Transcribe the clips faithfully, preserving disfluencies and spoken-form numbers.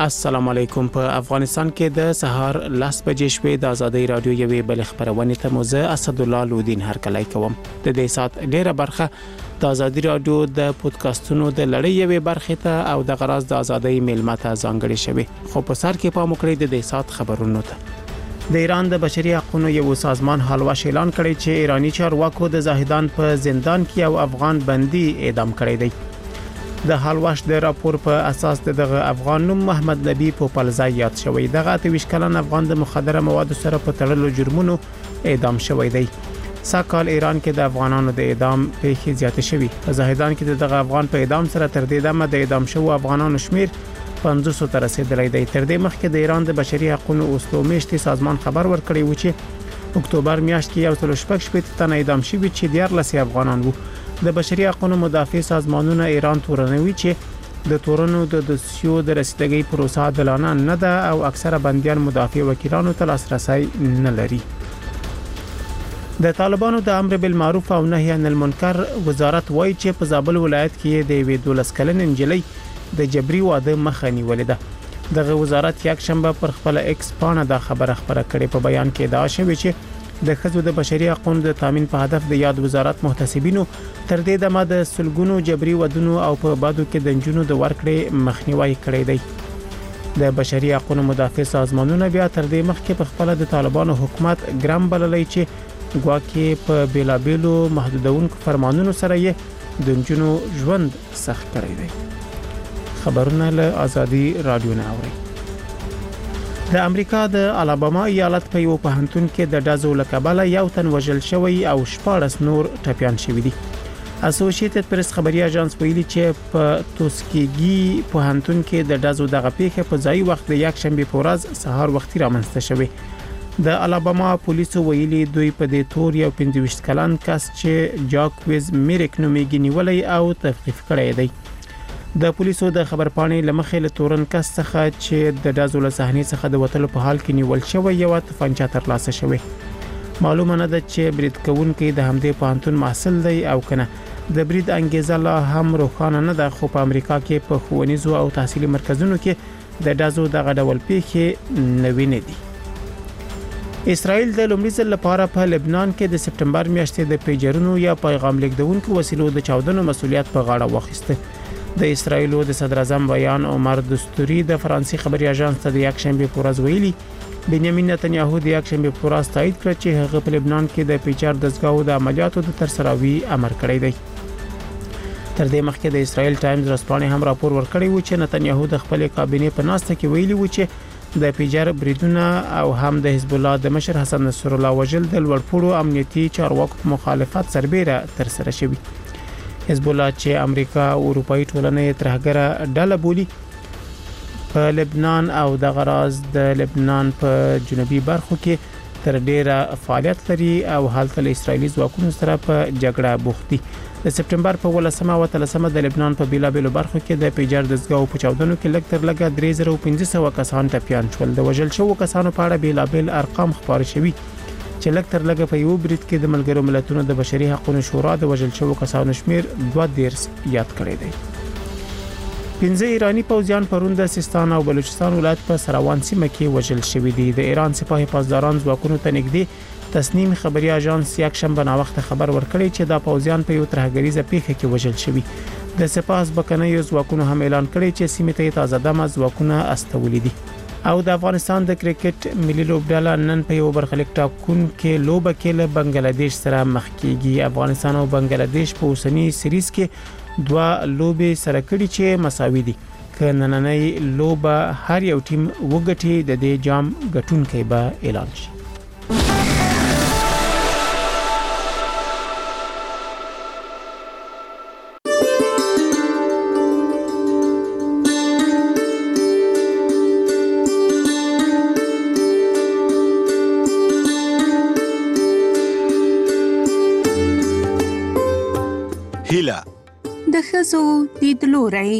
السلام علیکم. په افغانستان کې د سهار لاس بجې شوې د ازادي رادیو یوې بل خبرونه ته موزه اسد الله لودین هرکلی کوم. د دې سات ډیره برخه د ازادي رادیو د پودکاسټونو د لړۍ یوې برخه ته او د غراز د ازادي میلمته ځانګړي شوی. خو په سر کې پام وکړئ د دې سات خبرونو ته. د ایران د بشري حقوقو یو سازمان حالواش اعلان کړی چې ایرانی چارواکو د زاهدان په زندان کې یو افغان بندي اعدام کړی دی. د حالواش د راپور په اساس دغه افغان نوم محمد نبی پوپلزای یاد شوی. دغه اتویش کلن افغان د مخدره موادو سره په تړلو جرمونو اعدام شوی دی. ساکال ایران کې د افغانانو د اعدام پیښې زیاتې شوي. په زاهدان کې دغه افغان په اعدام سره تر دې دمه د اعدام شوو افغانانو شمیر پنځوس ته رسیدلی دی. تر دې مخکې د ایران د بشري حقوقو اصول میشتي سازمان خبر ورکړی و چې اکتوبر میاشت کې یو څل شپږ شپږ تنه اعدام شوي چې دیارلس افغانان وو. د بشري حقوقو مدافع سازمانونه ایران تورنوي چې د تورنو د دوسیو د رسیدګۍ پروسه عادلانه نه ده او اکثره بنديان مدافع وکیلانو ته لاسرسي نه لري. د طالبانو د امر بالمعروف او نهي عن المنکر وزارت وایي چې په زابل ولایت کې د وی دولس کلن انجلۍ د جبري واده مخه نیولې ده. دغه وزارت یک شنبه پر خپل ایکس پاڼه دا خبره خبره کړې. په بیان کې دا شوی چې د خزو د بشري حقوقو د تامین په هدف د یاد وزارت محتسبینو تر دې دمه د سلګونو جبري ودونو او په بادو کې د جنونو د ورکړې مخنیوي کړی دی. د بشري حقوقو مدافع سازمانونه بیا تر دې مخکې په خپل د طالبانو حکومت ګرام بللی چې ګواکې په بیلابیلو محدودونکو فرمانونو سره یې د جنونو ژوند سخت کړی دی. خبرونه له ازادي رادیو نه اوري. د امریکا د الاباما ایالت په یو پوهنتون کې د ډزو لکبله یو تن وژل شوی او شپاړس نور ټپيان شوی دي. اسوسییټډ پریس خبري اژانس ویلي چې په توسکیګي پوهنتون کې د ډزو دغه پیښه په ځای وخت د یک شنبه په ورځ سهار وختي رامنځته شوی. د الاباما پولیسو ویلي دوی په دې تور یو پنځه ویشت کلن کس چې جاکویز میریک نومیږي نیولای او تفقیف کړی دی. د پولیسو د خبرپاڼې لمخې له تورن کس څخه چې د ډزو له صحنې څخه د وټلو په حال کې نیول شوی یو تفنګچا ترلاسه شوی. معلومه نه ده چې برید کوونکی د همدې پوهنتون محصل دی او کنه. د برید انګیزه لا هم روښانه نه ده، خو په امریکا کې په ښوونیزو او تحصیلي مرکزونو کې د ډزو دغه ډول پیښې نوې نه دي. اسرائیل د لومړي ځل لپاره په لبنان کې د سپټمبر میاشتې د پیجرونو یا پیغام لیږدونکو وسیلو د چاودنو مسؤلیت په غاړه واخیسته. د اسرائیل د صدر اعظم بیان عمر دستوري د فرانسې خبري اژانس ته د یک شنبه په ورځ ویلي بنیامین نتنیاهو د یک شنبه په ورځ تایید کړ چې هغه په لبنان کې د پیچار دزګاو د عملیاتو د ترسروي امر کړی دی. تر دې مخکې د اسرائیل ټایمز رسپانې هم راپور ورکړی و چې نتنیاهو د خپل کابینې په ناسته کې ویلي و چې د پیجار بریدونه او هم د حزب الله د مشر حسن نصر الله وجل د لوړپوړو امنیتي چارواکو مخالفت سربېره تر سره شوی. حزب الله چې امریکا او اروپאי ټولنې ترهګره ډله بولی په لبنان او د غراز د لبنان په جنوبي برخو کې تر ډیره فعالیت لري او حالت له اسرایلی ځواکونو سره په جګړه بوخت دي. د سپټمبر په ولسمه او تلسمه د لبنان په بیلابیلو برخو کې د پیجر دزګاو په چاودنو کې لږ تر لږه درې زره پنځه سوه کسان ټپيان شول. د وژل شوو کسانو په اړه بیلابیل ارقام خبر شوي چې لږ تر لږه په یو برید کې د ملګرو ملتونو د بشري حقوقو شورا د وژل شوو کسانو شمیر دوه دیرس یاد کړی دی. پنځه ایرانی پوځیان پرون د سیستان او بلوچستان ولایت په سراوان سیمه کې وژل شوي دي. د ایران سپاه پاسداران ځواکونو ته نږدې تسنیم خبري اژانس یک شنبه نا وخت خبر ورکړی چې دا پوځیان په یو ترهګریزه پیښه کې وژل شوي. د سپاه ځواکونو ځواکونو هم اعلان کړی چې سیمه ته تازه دمه ځواکونه استولې دي. او د افغانستان د کرکټ ملي لوبډله نن په یو برخلیک ټاکون کې لوبه کې له بنگلاديش سره مخ کیږي. افغانستان او بنگلاديش په اوسنی سریز کې دوه لوبې سره کړي چې مساوي دي. که نننۍ لوبه هر یو ټیم وګټي د دې جام ګټونکي به اعلان شي. هیله د ښځو لیدلوری.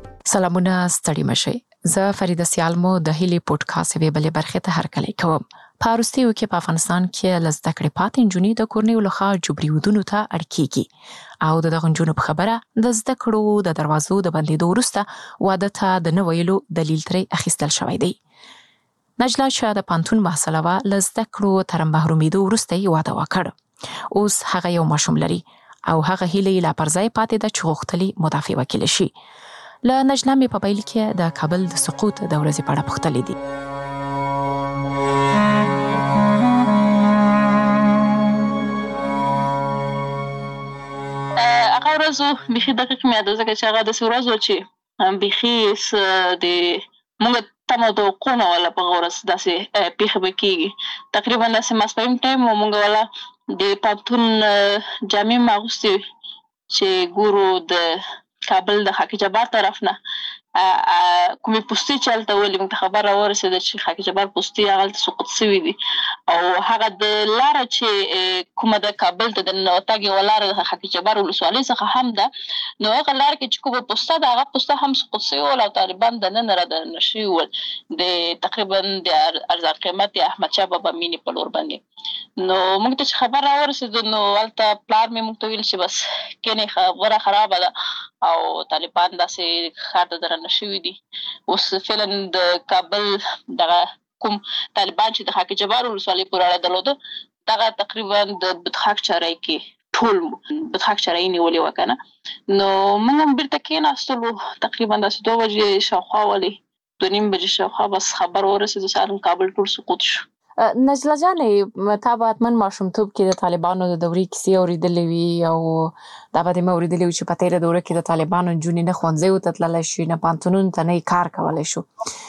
سلامونه ستړي مشي. زه فریده سیالمو د هیلي پودکاسټ وی بلې برخه ته هرکلی کوم. په وروستیو کې په افغانستان کې له زده کړې پاتې نجونې د کورنیو لخوا جبري ودونو ته اړ کېږي او د دغه نجونو په خبره د زده کړو د دروازو د بندېدو وروسته واده ته د نه ویلو دلیل ترې اخیستل شوی دی. نجلا چې د پوهنتون محصله وه، له زده کړو تر محرومېدو وروسته یې واده وکړ. اوس هغه یو ماشوم لري او هغه هیله یې لا پر ځای پاتې ده چې غوښتلې مدافع وکیله شي. له نجلا مې په پیل کې د کابل د سقوط د ورځې په اړه پوښتلې دي. هغه ورځ بیخي دقیق مې یاد ده، ځکه چې هغه داسې ورځ وه چې بیخي د موږ تمه او توقع نه وله په هغه ورځ داسې پېښه به کېږي. تقریبا داسې ماسپښین ټایم و، موږ والا د پوهنتون جامې مې اغوستې چې ګورو د کابل د خاک جبار طرف نه کومې پوستې چې هلته ولې موږ ته خبر راورسېده چې خاک جبار پوستې هغلته سقوط سوي دي، او هغه د لاره چې کومه د کابل ته د ننوتګ یوه لاره د خاک جبار ولسوالۍ څخه هم ده، نو هغه لاره کې چې کومه پوسته ده هغه پوسته هم سقوط سوي ول او طالبان دننه رادننه شوي ول د تقریبا د ارزان قیمت احمدشاه بابا مینې په لور باندې. نو موږ ته چې خبر راورسېده نو هلته پلار مې موږ ته ویل چې بس کینې خبره خرابه ده او طالبان داسې ښار ته درنه شوي دي. اوس فعلا د کابل دغه کوم طالبان چې د خاک جبار ولسوالۍ پورې اړه درلوده، دغه تقریبا د بدخاک چارۍ کې ټول بدخاک چارۍ نیولې وه که نه. نو موږ هم بیرته کېناستلو، تقریبا داسې دوه بجې شاوخوا ولې دوه نیم بجې شاوخوا بس خبر ورسېده چې هلته کابل ټول سقوط شو. نجلا جانې، تا به حتما ماشومتوب کې د طالبانو د دورې کیسې اورېدلې وي او دا به دې مې اورېدلې وي چې په تېره دوره کې د طالبانو نجونې نه ښوونځیو ته تللی شي، نه پوهنتونونو ته نه یې کار کولی شو.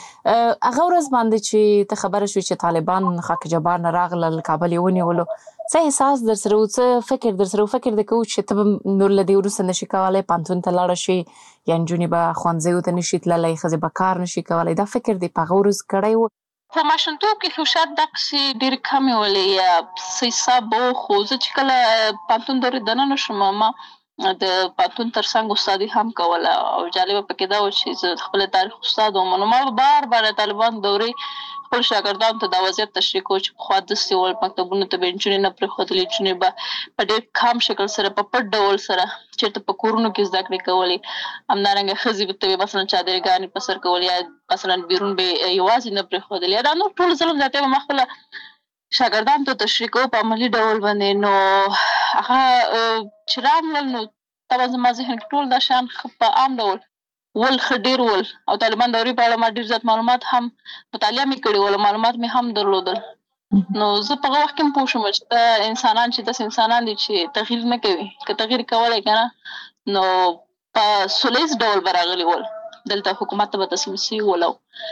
هغه ورځ باندې چې ته خبره شوې چې طالبان خاک جبار نه راغلل، کابل یې ونیولو، څه احساس در سره و، څه فکر در سره و؟ فکر دې کوو چې ته به نور له دې وروسته نشي کولی پوهنتون ته لاړه شي، یا نجونې به ښوونځیو ته نشي تللی، ښځې به کار نشي کولی؟ دا فکر دې په هغه ورځ کړی و؟ په ماشومتوب کې خو شاید دقسې ډېرې کمې ولې یا څه حساب به و، خو زه چې کله پوهنتون دورې دننه شوم ما د پوهنتون تر څنګ استادي هم کوله او جالبه پکې دا و چې زه د خپل تاریخ استاد وم. نو ما به بار بار د طالبانو دورې خپل شاګردانو ته دا وضعیت تشریح کوو چې پخوا داسې ول، مکتبونو ته به نجونې نه پرېښودلې، نجونې به په ډېر کم شکل سره په پټ ډول سره چېرته په کورونو کې زده کړې کولې، همدارنګه ښځې ته به مثلا چادرګانې په سر کولې یا مثلا بیرون به یوازې نه پرېښودلې، یا دا نور ټول ظلم زیاتې به ما خپله شاګردانو ته تشریح کوو په عملي ډول باندې. نو هغه چې راغلل نو طبعا زما ذهن کې ټول دا شیان ښه په عام ډول ول ښه ډېر ول او طالبان دورې په اړه ما ډېر زیات معلومات هم مطالعه مې کړې ول، معلومات مې هم درلودل. نو زه په هغه وخت کې هم پوه شوم چې دا انسانان چې داسې انسانان دي چې تغییر نه کوي، که تغییر کولی که نه نو په سولیز ډول به راغلي ول، دلته حکومت ته به تسلیم سوي ول او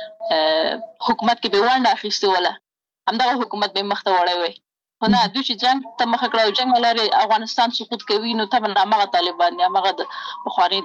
حکومت کې به ونډه اخیستې وله، همدغه حکومت به یې مخته وړی وی. خو نه، دوی چې جنګ ته مخه کړه او جنګ له لارې افغانستان سقوط کوي، نو طبعا همغه طالبان دي، همغه د پخوانۍ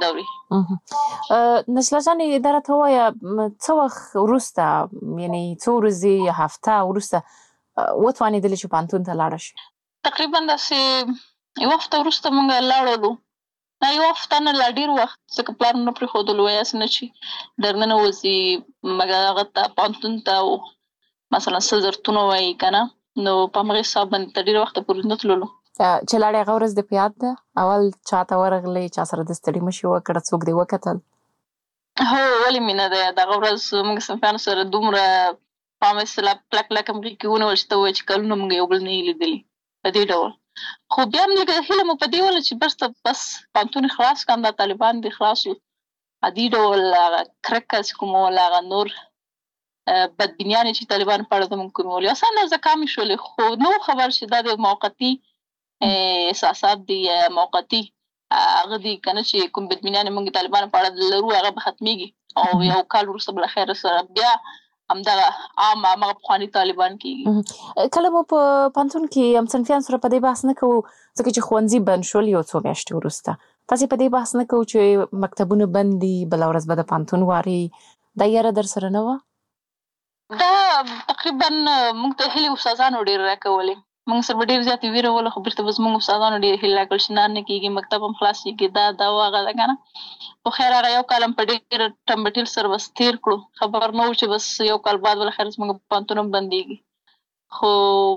دورې. نجلا جانې، دا راته ووایه څه وخت وروسته، یعنې څو ورځې یا هفته وروسته وتوانېدلې چې پوهنتون ته لاړه شي؟ تقریبا داسې یوه هفته وروسته موږ لاړلو، نه یوه هفته نه، لا ډېر وخت، ځکه پلار مې نه پرېښودلو، هسې نه چې درننه وځي مګر هغه ته پوهنتون ته مثلا څه ضرورتونه وایي که نه، نو په همغې حساب باندې تر ډېره وخته پورې نه تللو. چې لاړې هغه ورځ دې په یاد ده؟ اول چا ته ورغلې، چا سره د ستړي مشي وکړه، څوک دې وکتل؟ هو، ولې مې نه ده یاد. هغه ورځ موږ صنفیانو سره دومره په عامه اصطلاح کلک کلک همغې کې ونیول چې ته ووایې چې کلونه موږ یو بل نه یې لیدلي په دې ډول. خو بیا هم لږه هیله مو په دې وله چې بس بس پوهنتون خلاص کړم، دا طالبان دې خلاص وي، عادي ډول هغه کرکه چې کومه وله، هغه نور بدبینیانې چې طالبانو په اړه زموږ کومې ولې اسانه زه کامې شولې، خو نه و خبر چې دا د موقتي احساسات دي یا موقتي هغه دي که نه چې کوم بدبینیانې موږ طالبانو په اړه لرو هغه به ختمېږي او یو کال وروسته بالاخره سره بیا همدغه عام همغه پخواني طالبان کېږي. کله مو په پوهنتون کې همصنفیانو سره په دې بحث نه کوو، ځکه چې ښوونځي بند شول یو څو میاشتې وروسته، تاسې په دې بحث نه کوو چې مکتبونه بند دي، بله ورځ به د پوهنتون واري، دا یاره در سره نه وه؟ دا تقریبا موږ ته هیلې استادانو ډېر راکولې، موږ سره به ډېر زیاتې ویره وله، خو بېرته به زموږ استادانو ډېر هیلې راکړل چې نه نه کېږي، مکتب هم خلاصېږي، دا دا و هغه ده که نه. خو خیر هغه یو کال هم په ډېر ټمبټیل سره بس تېر کړو، خبر نه و چې بس یو کال بعد بالاخره زموږ پوهنتون هم بندېږي. خو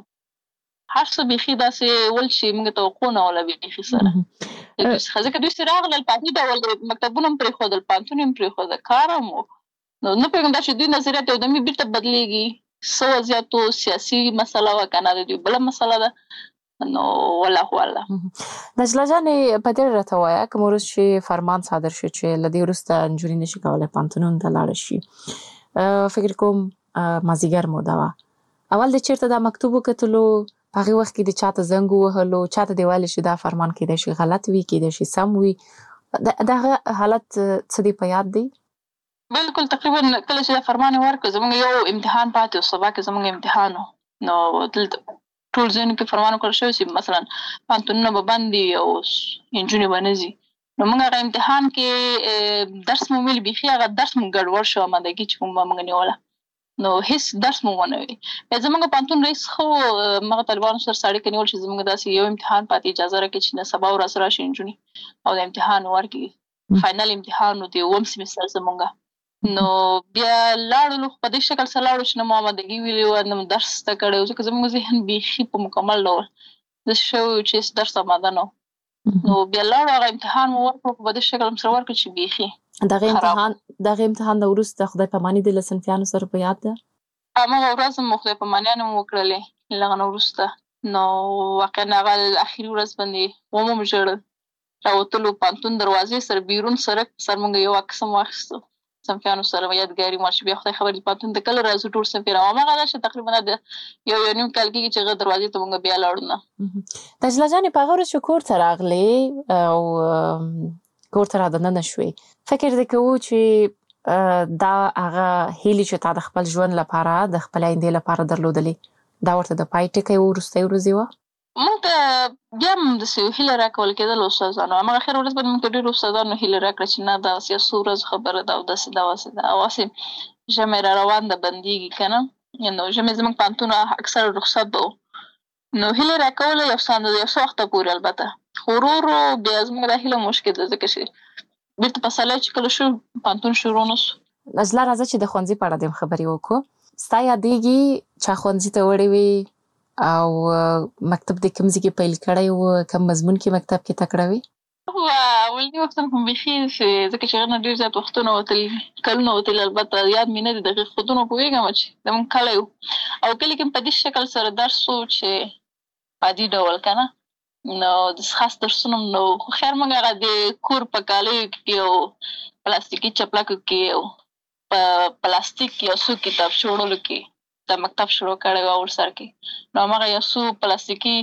هر څه بیخي داسې ول چې موږ توقع نه وله بیخي سره ځکه دوی چې راغلل په عادي ډول مکتبونه هم پرېښودل، پوهنتون هم پرېښوده، کار هم و. نو نه پوهېږم دا چې دوی نظریات یودمي بېرته بدلېږي، څه وضعیت و، سیاسي مسله وه که نه د دوی بله مسله ده. نو والله اعلم. نجله جانې په دې راته ووایه کوم وروست چې فرمان صادر شو چې له دې وروسته نجونې نشي کولی پوهنتونونو ته لاړه شي، فکر کوم مازدیګر موده وه، اول د چېرته دا مکتوب وکتلو په هغې وخت کې د چاته زنګ ووهلو، چاته دې ویلې چې دا فرمان کیدای شي غلط وي، کیدای شي سم وي، د هغه حالت څه دې په یاد دی؟ بلکل تقریبا کله چې دا فرمان یې ورکړ زموږ یو امتحان پاتې و، سبا کې زموږ امتحان و. نو دلته ټول ځایونو کې فرمان وکړل شوی چې مثلا پوهنتونونه به بند وي او نجونې به نه ځي. نو موږ هغه امتحان کې درس مو ویل، بیخي هغه درس مو ګډوډ شو، امادګي چې کوم به موږ نیوله نو هېڅ درس مو ونه وي. بیا زموږ پوهنتون رئیس ښه و، هغه طالبانو سره اړیکه نیول چې زموږ داسې یو امتحان پاتې، اجازه راکړي چې نه سبا ورځ راشي نجونې او د امتحان ورکړي، فاینل امتحان و د اووم سیمستر زموږ. نو بیا لاړو، په دې شکل سره لاړو چې نه مو امادګي ویلې وه نه مو درس زده کړی و، ځکه زموږ ذهن بیخي په مکمل ډول داسې شوی و چې هېڅ درس اماده نه و. نو بیا لاړو هغه امتحان مو ورکړو، په دې شکل مو سره ورکړو چې بیخي دغه امتحان دغه امتحان نه وروسته خدای پاماني د له صنفیانو سره په یاد ده؟ هماغه ورځ مو خدای پامانیانې مو وکړلې له هغه نه وروسته. نو واقعا هغه اخري ورځ باندې ومو م ژړل، راوتلو پوهنتون دروازې سره بیرون سړک سر موږ یو عکس هم واخیستو صنفیانو سره یادګاري مو، چې بیا خدای خبر دې پوهنتون ته کله راځو ټول صنفیان. او هماغه ده چې تقریبا د یو یو نیم کال کېږي چې هغه دروازې ته موږ بیا لاړو نه. نجله جانې په هغه ورځ چې کور ته راغلې او کور ته رادننه شوې، فکر دې کوو چې دا هغه هیلې چې تا د خپل ژوند لپاره د خپل آیندې لپاره درلودلې دا ورته د پای ټکی و، وروستۍ ورځې وه؟ موږ ته بیا هم داسې یو هیله راکول کېدل استادانو، هماغه اخر ورځ باندې موږ ته ډېرو استادانو هیله راکړه چې نه دا داسې یو څو ورځو خبره ده او داسې ده واسې ده، او هسې ژمی را روان ده بندېږي که نه. نو ژمی زموږ پوهنتون اکثره رخصت به و، نو هیله راکوله یو څه یو څه وخته پورې البته، خو ورو ورو بیا زموږ دا هیله مشکل ده، ځکه چې بېرته پسرلی چې کله شو پوهنتون شروع نه سو. نجله راځه چې د ښوونځي په اړه دې خبرې وکړو. ستا یادېږي چا ښوونځي ته وړې وې او مکتب دې کوم ځای کې پیل کړی و، کوم مضمون کې مکتب کې تکړه وې؟ اولني وختونه خو بیخي ځکه چې هغه نه ډېر زیات وختونه وتلي، کلونه وتلي، البته یاد مې نه دي دقیق خودونه، پوهېږم چې زموږ کلی و او کلي کې په دې شکل سره درس و چې په عادي ډول که نه، نو داسې خاص درسونه هم نه وو. خو خیر موږ هغه د کور په کالیو کې او پلاستیکي چپلکو کې او په پلاستیک یو څو کتابچو وړلو کې د مکتب شروع کړی و ورسره کې. نو هماغه یو څو پلاستیکي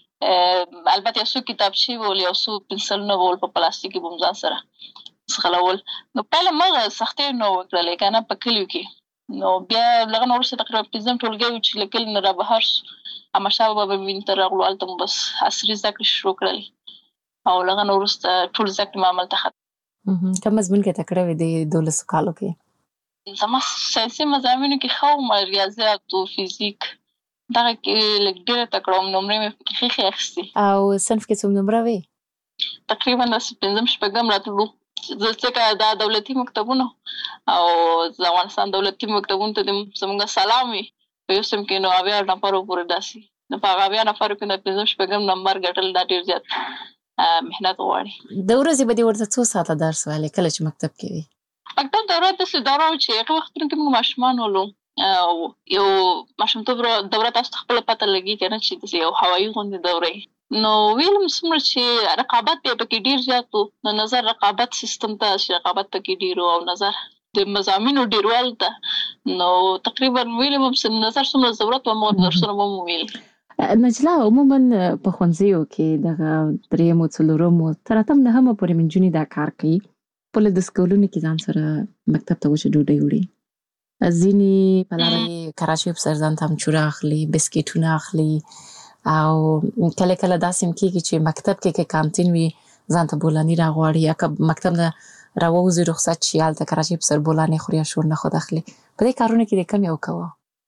البته یو څو کتابچې ول، یو څو پنسلونه ول په پلاستیک کې به م ځان سره ځغلول. نو پیل هماغه سختۍ نه وکړلې که نه په کلیو کې. نو بیا له هغه نه وروسته تقریبا پنځم ټولګی و چې له کلي نه را بهر سو، احمدشاه بابا مېنې ته راغلو، هلته مو بس عصري زده کړې شروع کړلې او له هغه نه وروسته ټول زده کړې مو هملته ختم. کوم مضمون کې تکړه وې د دولسو کالو کې؟ زما ساینسي مضامینو کې ښه وم، ریاضیات و فزیک دغه کې لږ ډېره تکړه وم، نمرې مې پکې ښې ښې اخیستې. او صنف کې څوم نمره وې؟ تقریبا داسې پنځم شپږم راتلو، ځکه دا دولتي مکتبونه او د افغانستان دولتي مکتبونو ته زموږ سلام وي په یو صنف کې، نو اویا نفرو پورې داسې، نو په هغه اویا نفرو کې د پنځم شپږم نمبر ګټل دا ډېر زیات محنت غواړي. د ورځې به دې ورته څو ساعته درس ویلی کله چې مکتب کې وې؟ مکتب دوره داسې دوره وه چې هغه وختونو کې موږ ماشومان ولو، یو ماشومتوب دوره تاسو ته خپله پته لګي که نه چې داسې یو هوایي غوندې دوره، نو ویلم څومره چې رقابت بیا پکې ډېر زیات و، نو نظر رقابت سیستم ته چې رقابت پکې ډېر و او نظر د مضامینو ډېروالو ته، نو تقریبا ویلم هم نظر څومره ضرورت و هماغه درسونه به مو ویل. نجله عموما په ښوونځیو کې دغه درېیمو څلورمو تر اتم نهمه پورې نجونې دا کار کوي، په لږ سکولونو کې ځان سره مکتب ته وچه ډوډۍ وړي، ځینې په لاره یې کراچۍ په سر ځان ته امچوره اخلي، بسکیټونه اخلي، او کله کله داسې هم کېږي چې مکتب کې که کانتین وي ځان ته بولاني راغواړي، یا که مکتب نه راووځي رخصت شي هلته کراچۍ په سر بولانې خوري یا شور نه خود اخلي. په دې کارونو کې دې کم یو کوه؟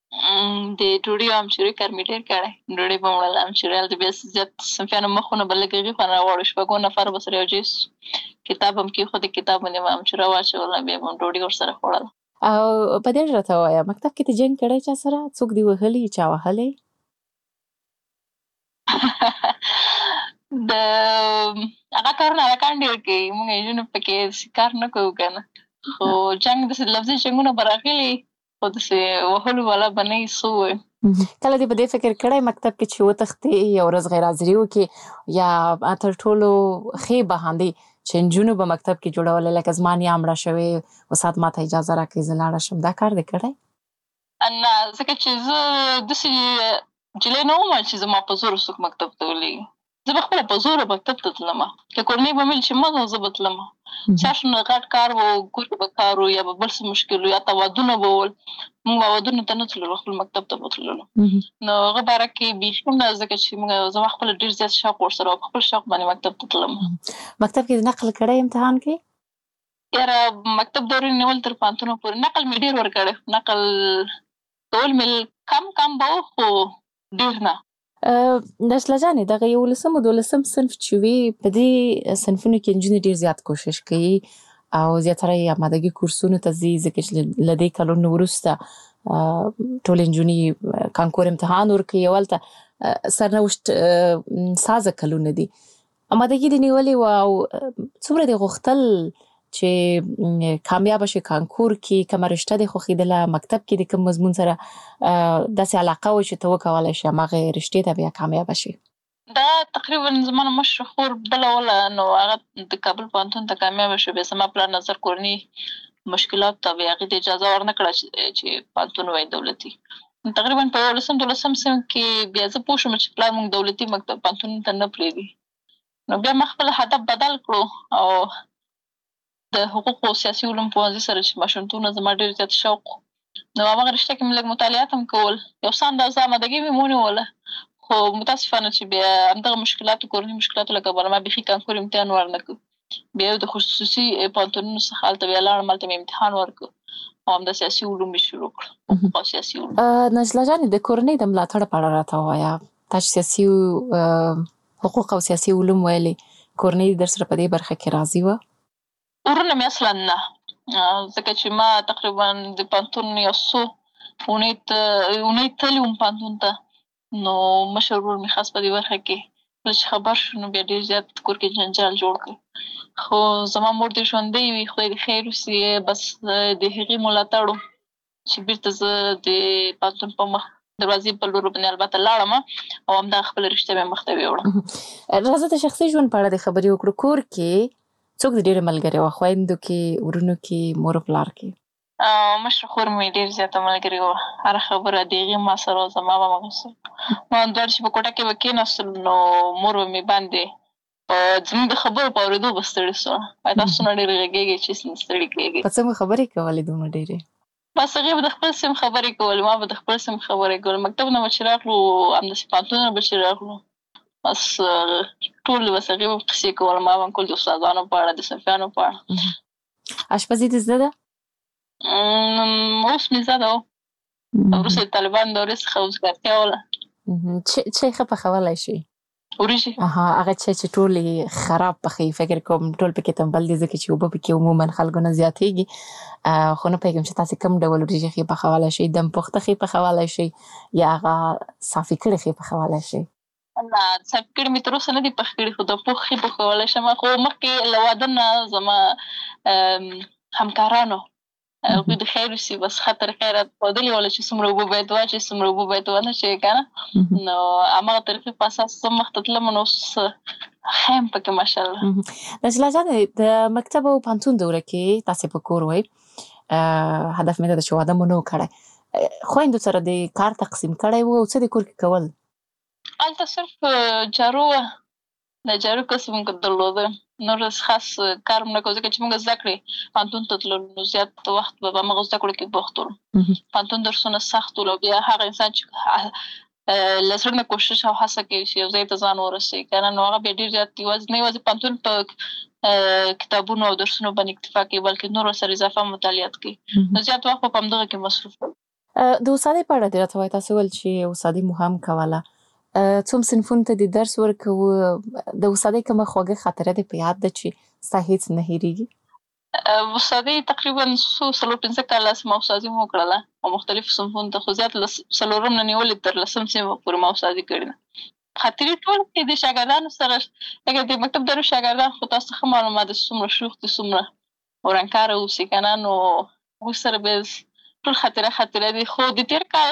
د ډوډۍ او امچورۍ کار مې ډېر کړی، ډوډۍ به مو وړله، امچورۍ هلته بیا زیات صنفیانو مخونه به لږ هغې خوا نه راواړو، شپږو نفرو به سره یو ځای سو، کتاب هم کېښود، کتاب باندې به امچوره واچوله، بیا به م ډوډۍ ورسره خوړله. او په دې راته ووایه مکتب کې ته جنګ کړی چا سره؟ څوک دې وهلي، چا وهلی؟ د هغه کارونه هلکان ډېر کوي، موږ نجونې پکې کار نه کوو که نه. خو جنګ داسې لفظي جنګونه به راغلي، خو داسې وهلو والا به نه وي، څه ووایم. کله دې په دې فکر کړی مکتب کې چې وتښتې یو ورځ غیر حاضري وکړې، یا تر ټولو ښې بهانې چې نجونو به مکتب کې جوړولې، لکه زما نیا مړه شوې، استاد ماته اجازه راکړئ زه لاړه شم، دا کار دې کړی؟ نه، ځکه چې زه داسې نجلۍ نه وم چې زما په زور څوک مکتب ته ولېږي. زه به خپله په زوره مکتب ته تلمه، که کورنۍ به مې ویل چې مه ځه، زه به تلمه. چا شنه غټ کار و، کور کې به کار و، یا به بل څه مشکل و، یا ته ودونه به ول، موږ به ودونو ته نه تللو، خپل مکتب ته به تللو. نو هغه باره کې بیخي نه، ځکه چې موږ زما خپله ډېر زیات شوق ورسره و، په خپل شوق باندې مکتب ته تلم. مکتب کې د نقل کړی امتحان کې؟ یاره مکتب دورې نیول تر پوهنتونه پورې نقل مې ډېر ورکړی، نقل کول مې کم کم به و، خو ډېر نه. نجله جانې، دغه یولسم او دولسم صنف چې وي، په دې صنفونو کې نجونې ډېر زیات کوشش کوي او زیاتره یې آمادګي کورسونو ته ځي، ځکه چې له دې کلونو وروسته ټولې نجونې کانکور امتحان ورکوي او هلته سرنوشت سازه کلونه دي. آمادګي دې نیولې وه او څومره دې غوښتل چې کامیابه شي کانکور کې، کومه رشته دې خوښېدله، مکتب کې د کوم مضمون سره داسې علاقه وه چې ته وکولی شې هماغې رشتې ته بیا کامیابه شي؟ دا تقریبا زما نه مشره خور بله وله، نو هغه د کابل پوهنتون ته کامیابه شوه. بیا زما پلار نظر کورني مشکلاتو ته بیا هغې ته اجازه ورنه کړه چې پوهنتون وایي دولتي. تقریبا په یولسم دولسم صنف کې بیا زه پوه شوم چې پلار موږ دولتي مکتب پوهنتون ته نه پرېږدي. نو بیا ما خپل هدف بدل کړو او د حقوقو او سیاسي علومو پوهنځي سره چې ماشومتوب نه زما ډېر زیات شوق و، نو هماغه رشته کې مې لږ مطالعات هم کول، یو څه اندازه آمادګي مې ونیوله. خو متاسفانه چې بیا همدغه مشکلاتو، کورني مشکلاتو له کبله ما بیخي کانکور امتحان ورنه کړ. بیا یو د خصوصي پوهنتونونو څخه هلته بیا لاړم، هلته مې امتحان ورکړ او همدا سیاسي علوم مې شروع کړل، حقوق او سیاسي علوم. نجله جانې، د کورنۍ د ملاتړ په اړه راته ووایه. تا چې سیاسي حقوق او سیاسي علوم ویلې، کورنۍ در سره په دې برخه کې راضي وه؟ ورونه مې اصلا نه، ځکه چې ما تقریبا د پوهنتون یو څو اونۍ تللې وم پوهنتون ته، نو مشر ورور مې خاص په دې برخه کې کله چې خبر شو نو بیا ډېر زیات کور کې جنجال جوړ کړ. خو زما مور دې ژوندۍ وي، خدای دې خیر وکړي، بس د هغې ملاتړ و چې بېرته زه د پوهنتون په مخ دروازې په لور باندې البته لاړم او همدغه خپله رشته مې مخ ته یوړم. راځه د شخصي ژوند په اړه دې خبرې وکړو. کور کې څوک د ډېرې ملګرې وه؟ خویندو کې، ورونو کې، مور او پلار کې؟ مشره خور مې ډېر زیاته ملګرې وه، هره خبره د هغې ما سره وه، زما به هماغه سره. ما دواړه چې په کوټه کې به کېناستلو نو مور به مې باندې په زموږ د خبرو په اورېدو به ستړې سوه، وایي تاسو څومره ډېرې غږېږئ چې ستړي کېږئ. په څه مو خبرې کولې دومره ډېرې؟ بس هغې به د خپل سیم خبرې کولې، ما به د خپل سیم خبرې کولې. مکتب نه به چې راغلو، همداسې پوهنتون نه به چې راغلو، بس ټول بس هغې به قصې کول، ما به هم کول د استادانو په اړه، د صنفیانو په اړه. اشپزي دې زده ده؟ اوس مې زده و، وروسته د طالبانو دورې څخه وزګارتیا وله. چای ښه پخولی شي؟ وریجې؟ اها، هغه چای چې ټول یې خراب پخوي، فکر کوم ټول پکې تنبل دي، ځکه چې اوبه پکې عموما خلکو نه زیاتېږي. خو نه پوهېږم چې تاسې کوم ډول وریجې ښې پخولی شئ؟ دم پخته ښې پخولی شئ یا هغه صافي کړې ښې پخولی شئ؟ نه، صافي کړي مې تر اوسه نه دي پخ کړي، خو د پوخ ښې پخولی شم. خو مخکې له واده نه زما همکارانو هغوی د خیر وسي بس ښه طریقه یې راته ښودلې وله چې څومره اوبه باید واچوې، څومره اوبه باید ونچوې که نه، نو هماغه طریقې په اساس زه مخته تلم، نو اوس ښه یم پکې ماشاءالله. نجله جانې، د مکتب او پوهنتون دوره کې تاسې په کور وئ، هدف مې دا ده چې واده مو نه و کړی، خویندو سره د کار تقسیم کړی و او څه د کور کې کول؟ هلته صرف جارو وه، د جارو کسب موږ درلوده، نور خاص کار هم نه کوو، ځکه چې موږ زده کړې پوهنتون ته تللو نو زیات وخت به په همغه زده کړو کې بوخت ولو. پوهنتون درسونه سخت ول او بیا هغه انسان چې له زړه نه کوشش او هڅه کوي چې یو ځای ته ځان ورسوي که نه، نو هغه بیا ډېر زیات یوازې نه یوازې پوهنتون په کتابونو او درسونو باندې اکتفا کوي، بلکې نور ورسره اضافه مطالعات کوي، نو زیات وخت به په همدغه کې مصروف وي. د استادۍ په اړه دې راته وایي، تاسې ویل چې استادي مو هم کوله، څوم صنفونو ته دې درس ورکوو؟ د استادۍ کومه خوږه خاطره دې په یاد ده چې ستا هېڅ نه هېرېږي؟ استادۍ تقریبا څو څلور پنځه کاله ما استادي مو وکړله او مختلفو صنفونو ته، خو زیات له څلورم نه نیولې تر لسم صنفه پورې ما استادي کړې ده. خاطري ټول کې د شاګردانو سره لکه د مکتب درو شاګردان خو تاسو ښه معلومات د څومره شوخ دي څومره ورانکاره اوسي که نه، نو موږ سره به ټول خاطره خاطره دي. خو د تېر کال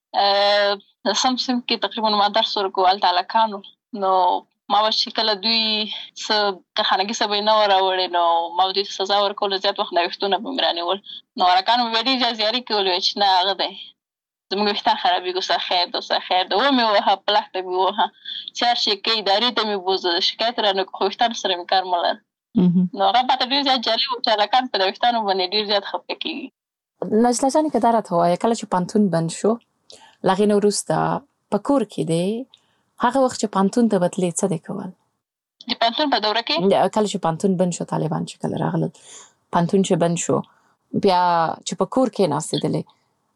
سم سم کې تقریبا ما درس ورکوو هلته هلکانو، نو ما به چې کله دوی څه کارخانګي څه به یې نه وه راوړې نو ما به دوی ته سزا ورکوله، زیات وخت نوښتونه به مې رانیول. نو هلکانو به بیا ډېر زیات زیاري کولې چې نه هغه دی زموږ ویښتان خرابېږي، اوسه خیر ده اوسه خیر ده. ومې ووهه په لښته مې ووهه چې هر شی کوي ادارې ته مې بوزه، شکایت رانه کړو، خو ویښتانو سره مې کار مه لره. نو هغه ماته ډېر زیات جالب و چې هلکان په د ویښتانو باندې ډېر زیات خفه کېږي. نجله جانې که دا راته ووایه کله چې پوهنتون بند شو له هغې نه وروسته په کور کې دی هغه وخت چې پوهنتون ته بتلې څه دی کول؟ د پوهنتون په دوره کې کله چې پوهنتون بند شو، طالبان چې کله راغلل پوهنتون چې بند شو بیا چې په کور کې ناستېدلې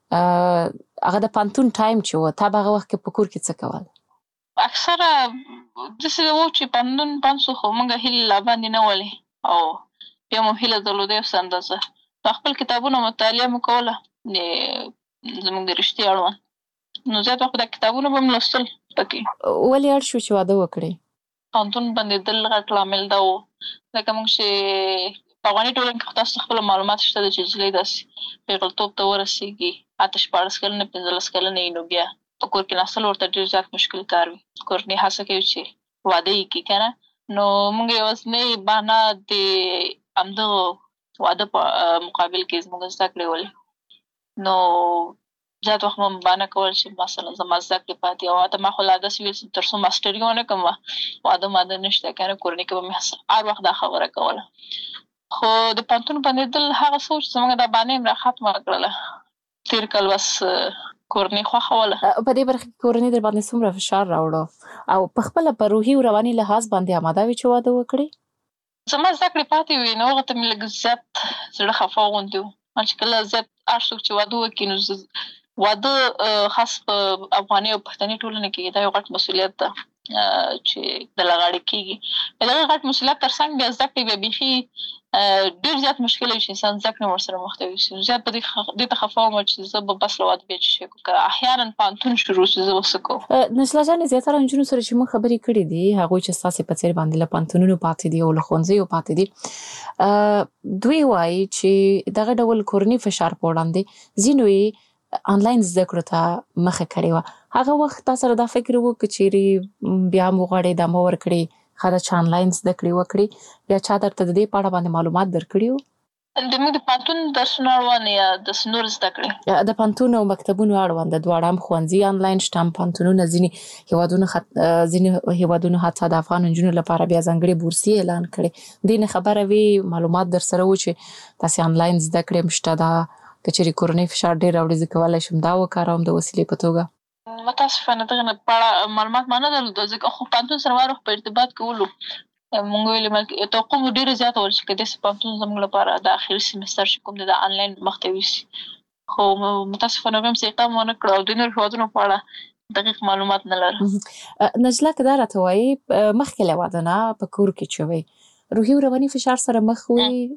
هغه د پوهنتون ټایم چې و تا به هغه وخت کې په کور کې څه کول؟ اکثره داسې و چې پوهنتون بند شو خو موږ هیلې لا باندې نه ولې او بیا مو هیله درلوده یو څه اندازه نو خپل کتابونه مطالعه مو کوله زموږ د رشتې اړوند، نو زیات وخت دا کتابونه به م لوستل پکې. ولې اړ شو چې واده وکړې؟ پوهنتون بندېدل غټ لامل دا و ځکه موږ چې په افغاني ټولنه کې خو تاسو خپله معلومات شته ده چې نجلۍ داسې پیغلتوب ته ورسېږي اته شپاړس کلنه پنځلس کلنه وي نو بیا په کور کې ناستل ورته ډېر زیات مشکل کار وي. کورنۍ هڅه کوي چې واده یې کړي که نه، نو موږ یوازینۍ بهانه د همدغه واده په مقابل کې زموږ زده کړې ولې، نو زیات وخت مو بهانه کول چې مثلا زما زده کړې پاتې او حتی ما خو لا داسې ویل تر څو ماسټري ونه کړم واده ماده نشته که نه، کورنۍ کې به مې هر وخت دا خبره کوله. خو د پوهنتون بندېدل هغه څه و چې زموږ دا بهانه یې را ختمه کړله. تېر کال بس کورنۍ خوښه وله. په دې برخه کې کورنۍ در باندې څومره فشار راوړه او په خپله په روحي او رواني لحاظ باندې اماده وې چې واده وکړې؟ زما زده کړې پاتې وې نو هغه ته مې لږ زیات زړه خفه غوندې و. چې کله زیات هر څوک چې واده وکړي نو واده خاص په افغاني او پښتني ټولنه کې دا یو غټ مسؤلیت ده چې د لغاړې کېږي. د دغه غټ مسؤلیت تر څنګ بیا زده کړې بیا بیخي ډېر زیات مشکل وي چې انسان زده کړې ورسره مخ ته یوسي. زیات په دې ته خفه وم چې زه به بس له واده بیا چې شی کوم که احیانا پوهنتون شروع شي زه به څه کوم. نجله جانې زیاتره نجونو سره چې موږ خبرې کړې دي هغوی چې ستاسې په څېر باندې له پوهنتونونو پاتې دي او له ښوونځیو پاتې دي دوی وایي چې دغه ډول کورني فشار په وړاندې ځینو یې آنلاین زده کړو ته مخه کړې وه. هغه وخت تا سره دا فکر و که چیرې بیا هم وغواړې ادامه ورکړې ښه ده چې آنلاین زده کړې وکړې یا چا درته د دې په اړه باندې معلومات درکړي وو؟ د موږ د پوهنتون درسونه اړوند یا داسې نور زده کړې د پوهنتون او مکتبونو اړوند د دواړه هم ښوونځي آنلاین شته هم پوهنتونونه ځینې هېوادونو ځینې هېوادونو حتی د افغان نجونو لپاره بیا ځانګړې بورسي اعلان کړې. دې نه خبره وې معلومات در سره و چې داسې آنلاین زده کړې هم شته ده که چیرې کورنۍ فشار ډېر راوړي زه کولی شم دا وکاروم د وسیلې په توګه؟ متاسفانه دغه نه په اړه معلومات ما نه درلوده ځکه خو پوهنتون سره هر وخت په ارتباط کې ولو. مونږ ویلې توقع مو ډېره زیاته وه چې که داسې پوهنتون زموږ لپاره د اخري سیمستر چې کوم دی د آنلاین مخ ته یوسي، خو متاسفانه هغوی هم څه اقدام ونه کړ او د نورو هېوادونو په اړه دقیق معلومات نه لرم. نجله که دا راته وایي مخکې له واده نه په کور کې چې وئ روحي او رواني فشار سره مخ وئ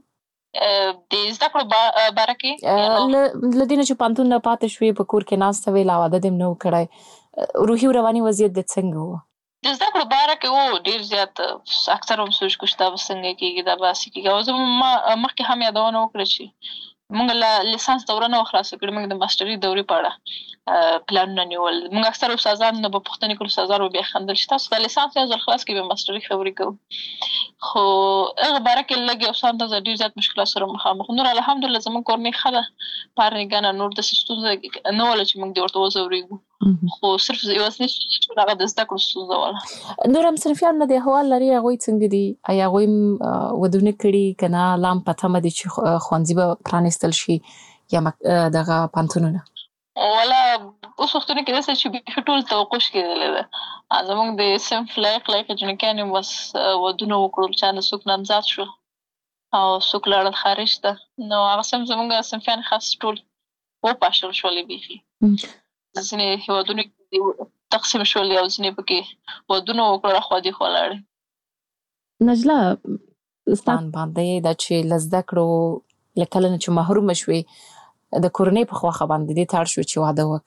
د زده کړو باره کې له دې نه چې پوهنتون نه پاتې شوې په کور کې ناسته وې لا واده دې هم نه و کړی روحي او رواني وضعیت دې څنګه و؟ د زده کړو باره کې و ډېر زیات اکثر هم سوچ کوو چې دا به څنګه کېږي دا به هسې کېږي او زه ما مخکې هم یادونه وکړه چې موږ له لیسانس دوره نه وه خلاصه کړې، موږ د ماسټري دورې په اړه پلانونه نیول. موږ اکثر استادان نه به پوښتنې کړو، استادان به بیا خندل چې تاسو دا لیسانس یو ځل خلاص کړئ بیا ماسټري خبرې کوو. خو هغه باره کې لږ یو څه اندازه ډېر زیات مشکلات سره مخامخ. نور الحمدلله زموږ کورنۍ ښه ده، پارنګانه نور داسې ستونزه نه وله چې موږ دې ورته وځورېږو، خو صرف یوازینۍ ستونزه هغه د زده کړو ستونزه وله. نور هم صنفیان نه دې احوال لري هغوی څنګه دي؟ آیا هغوی هم ودونه کړي که نه لا هم په تمه دي چې ښوونځي به پرانیستل شي یا دغه پوهنتونونه؟ والا اوس وختونو کې داسې چې بیخي ټول توقف کېدلی ده. زموږ د صنف لایق لایق جنکیانې بس ودونه وکړل، چا نه څوک نامزاد شو او څوک لاړل خارج ته، نو هغه صنف زموږ صنفیان خاص ټول وپاشل شولې بیخي. ځینې هېوادونو کې تقسیم شولې او ځینې پکې ودونه وکړل اخوا دېخوا لاړې. نجله ستان باندې دا چې له زده کړو له کله نه چې محرومه شوې د کورنۍ په خواښه باندې دې ته اړ شوې چې واده وکړې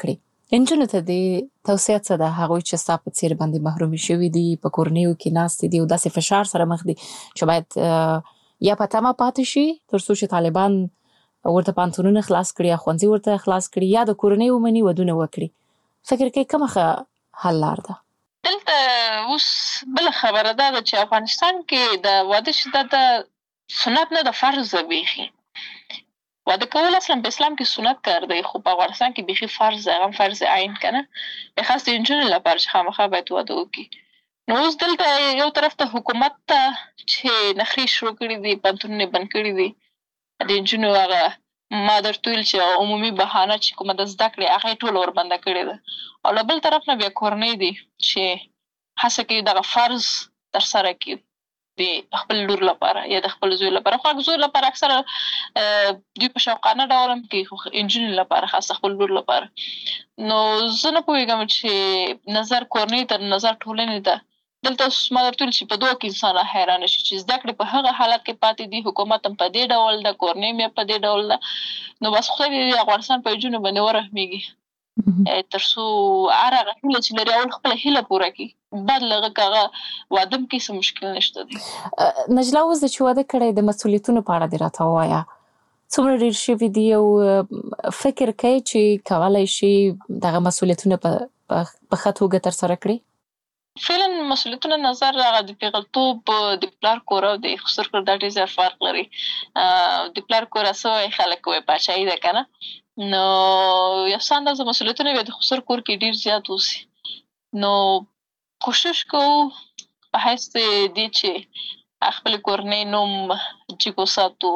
انجونو ته د توصیه څه ده هغوی چې ستا په څیر باندې محرومي شوي دي په کورنیو کې ناستې دي او داسې فشار سره مخ دي چې باید یا په تمه پاتې شي تر څو چې طالبان ورته پانتونونه خلاص کړي یا ښوونځي ورته خلاص کړي یا د کورنۍ ومني ودونه وکړي فکر کوي کومه ښه حل لار ده؟ دلته اوس بله خبره دا ده چې افغانستان کې د واده شدت د سنت نه د فرض ده بیخي واده کول اصلا په اسلام کې سنت کار دی خو په افغانستان کې بیخي فرض ده هغه فرض عین کنه په خاص د انجونو لپاره چې خامخا باید واده وکړي نو اوس دلته یو طرف ته حکومت ته چې نخرې شروع کړي دي پانتونونه بند کړي دي د انجونو هغه ما درته ویل چې عمومي بهانه چې کومه د زده کړې هغه ټول وربنده کړې ده او له بل طرف نه بیا کورنۍ دي چې هڅه کوي دغه فرض ترسره کړي د خپل لور لپاره یا د خپل زوی لپاره خو زوی لپاره اکثره دوی په شوقانه ډول هم کوي خو انجونو لپاره خاص خپل لور لپاره نو زه نه پوهېږم چې نظر کورنۍ تر نظر ټولنې ته دلته ما درته ویل چې په دوه کې انسان حیرانه شي چې زده کړې په هغه حالت کې پاتې دي حکومت هم په دې ډول ده کورنۍ هم په دې ډول ده نو بس خدای دې د افغانستان په انجونو باندې ورحمېږي تر څو هر هغه هیله چې لري اول خپله هیله پوره کړي بعد له هغه که هغه واده هم کې څه مشکل نشته دی نجله اوس د چې واده کړی د مسؤلیتونو په اړه دې راته ووایه څومره ډېر شوي دي او فکر کوي چې کولی شي دغه مسؤلیتونه په ښه توګه ترسره کړي فعلا مسؤلیتونه نظر هغه د پیغلتوب د پلار کور او د خسر کور دا ډېر زیات فرق لري د پلار کور څه وایي خلک وایي پاچاهي ده که نه نو یو څه اندازه مسؤلیتونه بیا د خسر کور کې ډېر زیات اوسي نو کوشش کوو په حیث د دې چې خپلې کورنۍ نوم جګ وساتو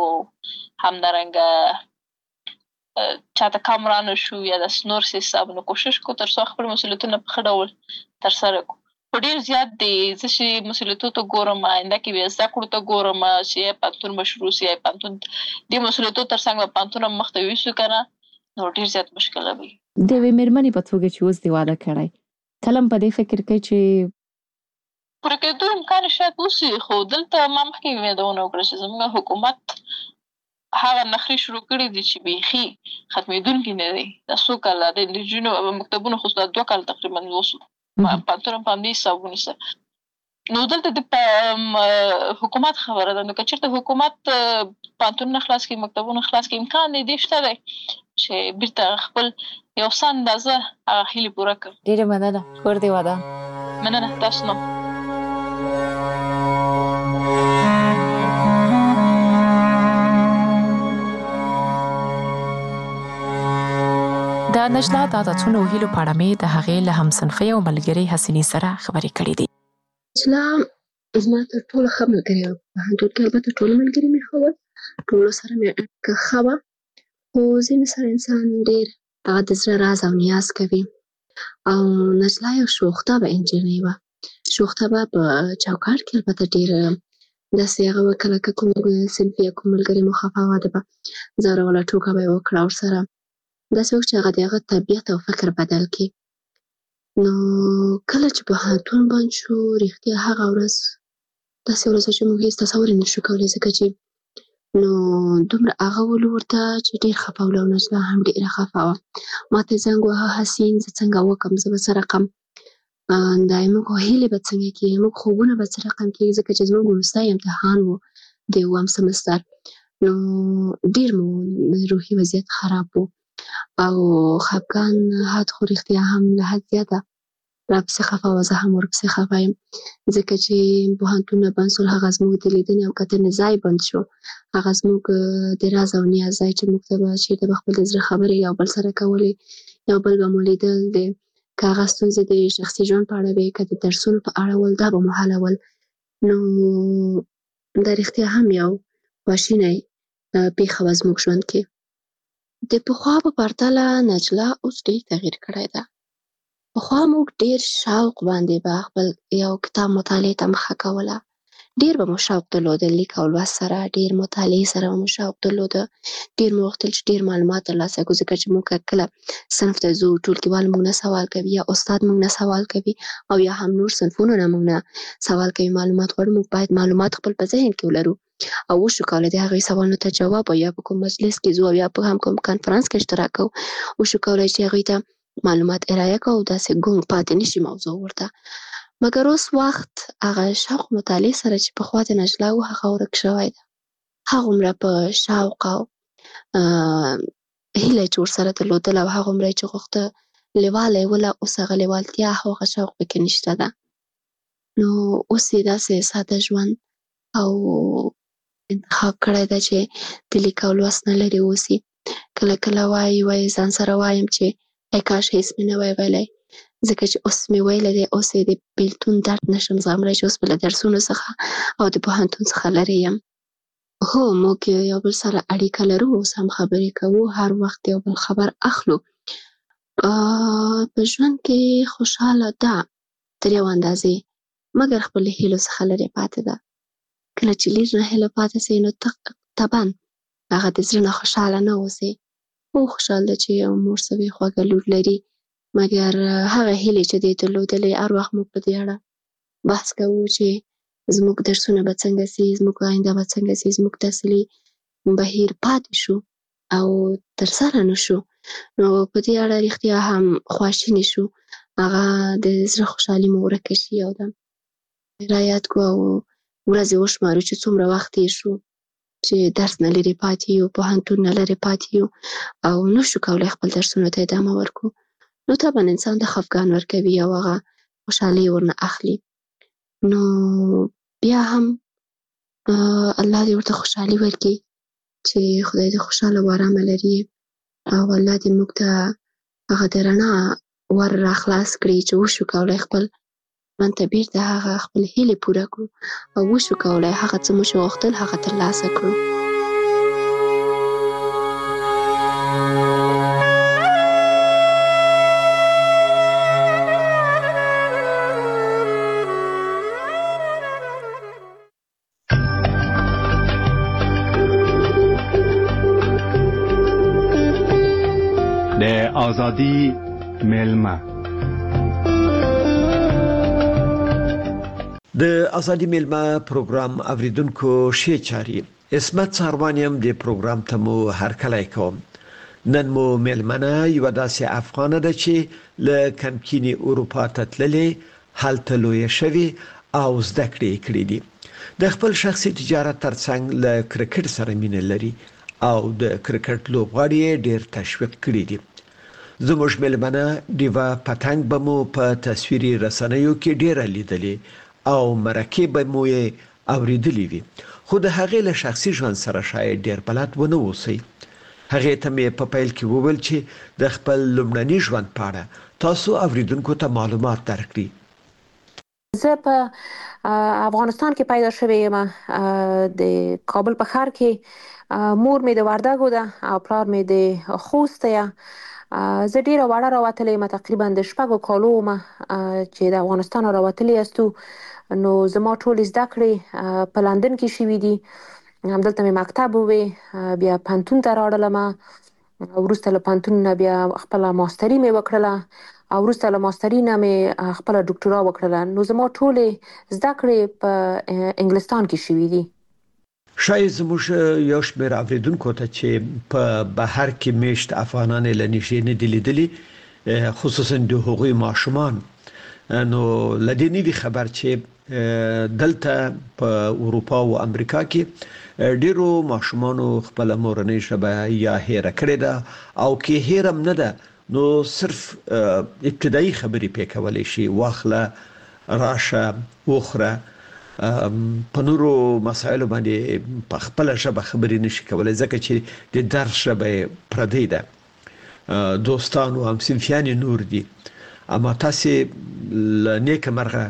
همدارنګه چاته کم رانه شو یا داسې نور څه حساب نو کوشش کوو تر څو خپل مسؤلیتونه په ښه ډول ترسره کړو خو ډېر زیات دی زه چې مسؤلیتو ته ګورم آینده کې بیا زده کړو ته ګورم چې یا پانتون به شروع سي یا پانتون دې مسؤلیتو تر څنګ به پانتون هم مخته یوسو که نه نو ډېر زیات مشکله وي د یوې مېرمنې په توګه چې اوس دې واده کړی کله هم په دې فکر کوي چې پوره کېدو امکان شاید وسي خو دلته ما مخکې یادونه وکړه چې زموږ حکومت هغه نخرې شروع کړي دي چې بیخي ختمېدونکي نه دی دا څو کاله د نجونو مکتبونو خو دا دوه کاله تقریبا وسو پانتون هم په همدې حساب ونیسه نو دلته د حکومت خبره ده نو که چېرته حکومت پانتونونه خلاص کړي مکتبونه خلاص کړي امکان دی دې شته دی چې بیرته خپل یو څه اندازه هغه هیلې پوره کړم ډېره مننه کور دې ودان مننه تاسو نه د نجله د عادتونو او هیلو په اړه مې د هغې له همصنفۍ او ملګرې حسینې سره خبرې کړې دي نجله زما تر ټولو ښه ملګرې وه په پوهنتون کې البته ټول ملګري مې ښه ول ټولو سره مې اړیکه ښه وه خو ځینې سره انسان ډېر هغه د زړه راز او نیاز کوي او نجله یو شوخطبه نجلۍ وه شوخطبه په چوکاټ کې البته ډېر داسې هغه وه کله که کوم صنفي یا کوم ملګري مو خفه واده به ځوروله ټوکه به یې وکړه ورسره داسې وخت چې هغه د هغه طبیعت او فکر بدل کړي نو کله چې پوهنتون بند شو رښتیا هغه ورځ داسې ورځ وه چې موږ هېڅ تصور یې نشو کولی ځکه چې نو دومره هغه ولو ورته چې ډېر خفه وله او نجله هم ډېره خفه وه ما ته یې زنګ واهه حسین زه څنګه وکړم زه به څه رقم دا زموږ هیلې به څنګه کېږي زموږ خوبونه به څه رقم کېږي ځکه چې زموږ وروستی امتحان و د اووم سمستر نو ډېر مو روحي وضعیت خراب و او خفګان حد خو رښتیا هم له حد زیاته راپسې خفه وه زه هم ورپسې خفه یم ځکه چې پوهنتونونه بند شول هغه زموږ د لیدنې او کتنې ځای بند شو هغه زموږ د راز او نیاز ځای چې موږ ته به چېرته به خپل د زړه خبرې یو بل سره کولې یو بل به مو لیدل د که هغه ستونزې د شخصي ژوند په اړه وې که د درسونو په اړه ول دا به مو حلول نو دا رښتیا هم یو خواشینی پېښه وه زموږ ژوند کې د پخوا په پرتله نجله اوس ډېر تغییر کړی ده پخوا موږ ډېر شوق باندې به خپل یو کتاب مطالعې ته مخه کوله ډېر به مو شوق درلوده لیک او لوست سره ډېر مطالعې سره به مو شوق درلوده ډېر مو غوښتل چې ډېر معلومات ترلاسه کړو ځکه چې موږ کله صنف ته ځو ټولګیوال موږ نه سوال کوي یا استاد موږ نه سوال کوي او یا هم نور صنفونو نه موږ نه سوال کوي معلومات غواړو موږ باید معلومات خپل په ذهن کې ولرو او وشو کولی د هغوی سوالونو ته جواب او یا په کوم مجلس کې ځو او یا په هم کوم کنفرانس کې اشتراک کوو وشو کولی چې هغوی ته معلومات ارایه کو او داسې ګونګ پاتې نشي موضوع ورته. مګر اوس وخت هغه شوق مطالعې سره چې پخوا د نجلا و هغه ورک شوی ده. هغومره په شوق او هیله چې ورسره درلودله او هغومره چې غوښته لیواله یې وله، اوس هغه لیوالتیا او هغه شوق پکې نشته ده. نو اوس یې داسې ساده ژوند او انتخاب کړی ده چې د لیک او لوست نه لرې اوسي. کله کله وایي وایي ځان سره وایم چې ای کاش هېڅ مې نه وای ویلی، ځکه چې اوس مې ویلی دی، اوس یې د بېلتون درد نشم زغملی چې اوس به له درسونو څخه او د پوهنتون څخه لرې یم. هو موږ یو بل سره اړیکه لرو، اوس هم خبرې کوو، هر وخت یو بل خبر اخلو. په ژوند کې خوشحاله ده تر یو اندازې، مګر خپلې هیلو څخه لرې پاتې ده. کله چې لږ نه هیله پاتې سي نو طبعا هغه د زړه نه خوشحاله نه اوسي. هو خوشحال ده چې یو مور سوې خوږه لور لري، مګر هغه هیلې چې دې درلودلې، هر وخت موږ په دې اړه بحث کوو چې زموږ درسونه به څنګه سي، زموږ آینده به څنګه سي، زموږ تحصیلي بهیر پاتې شو او ترسره نه شو. نو په دې اړه رښتیا هم خواشینې شو. هغه د زړه خوشحالي مو ورکه شي او ده را یاد کړو او ورځې وشمارو چې څومره وخت تېر شو چې درس نه لرې پاتې یو، پوهنتون نه لرې پاتې یو او نه شو کولی خپل درسونو ته ادامه ورکړو. نو طبعا انسان ته خفګان ورکوي او هغه خوشحالي ورنه اخلي. نو بیا هم الله دې ورته خوشحالي ورکړي چې خدای دې خوشحاله او ارامه لري او الله دې موږ ته هغه د رڼا ور راخلاص کړي چې وشو کولی خپل ژوند ته بېرته هغه خپل هیلې پوره کړو او وشو کولی هغه څه مو چې غوښتل هغه ترلاسه کړو. د آزادی میلمه د ازادي میلمه پروګرام اوریدونکو شی چاري اسمت څاروانیم د پروګرام ته مو هرکلی کوم. نن مو میلمنه یو داسې افغانه ده چې له کمکینی اروپا ته تللې، هلته لویه شوې او زده کړې کړې دي. د خپل شخصي تجارت ترڅنګ له کرکټ سره مینه لري او د کرکټ لوبغاړي ډېر تشویق کړي دي. زموږ میلمنه دیوا پتنګ به مو په تصویري رسنیو کې ډېره لیدلې او مرکې به مو یې اوریدلې وي، خو د هغې له شخصي ژوند سره شاید ډېر بلد ونه اوسئ. هغې ته مې په پیل کې وویل چې د خپل لومړني ژوند په اړه تاسو اوریدونکو ته معلومات درکړي. زه په افغانستان کې پیدا شوې یم، د کابل په ښار کې. مور مې د وردګو ده او پلار مې د خوست ده. زه ډیره وړه راوتلې یم، تقریبا د شپږو کالو وم چې د افغانستان راوتلې یاستو. نو زما ټولې زده کړې په لندن کې شوي دي، همدلته مې مکتب ووې، بیا پوهنتون ته راړلم، وروسته له پوهنتون نه بیا خپله ماستري مې وکړله او وروسته له ماستري نه مې خپله ډاکټورا وکړله. نو زما ټولې زده کړې په انګلستان کې شوي دي. شاید زموږ یو شمېر اوریدونکو ته چې په بهر کې میشت افغانان له نږدې نه دي لیدلي، خصوصا د هغوی ماشومان، نو له دې نه دي خبر چې دلته په اروپا او امریکا کې ډیرو ماشومانو خپل مورنۍ ژبه یا هېره کړې ده او کې هېرم نه ده، نو صرف ابتدایي خبرې پې کولی شي، واخله، راشه، وخوره. په نورو مسایلو باندې په خپل ژبه خبرې نشي کولای ځکه چې د درس ژبه پردۍ ده، دوستان او همصنفیان نور دي. اما تاسو له نیکه مرغه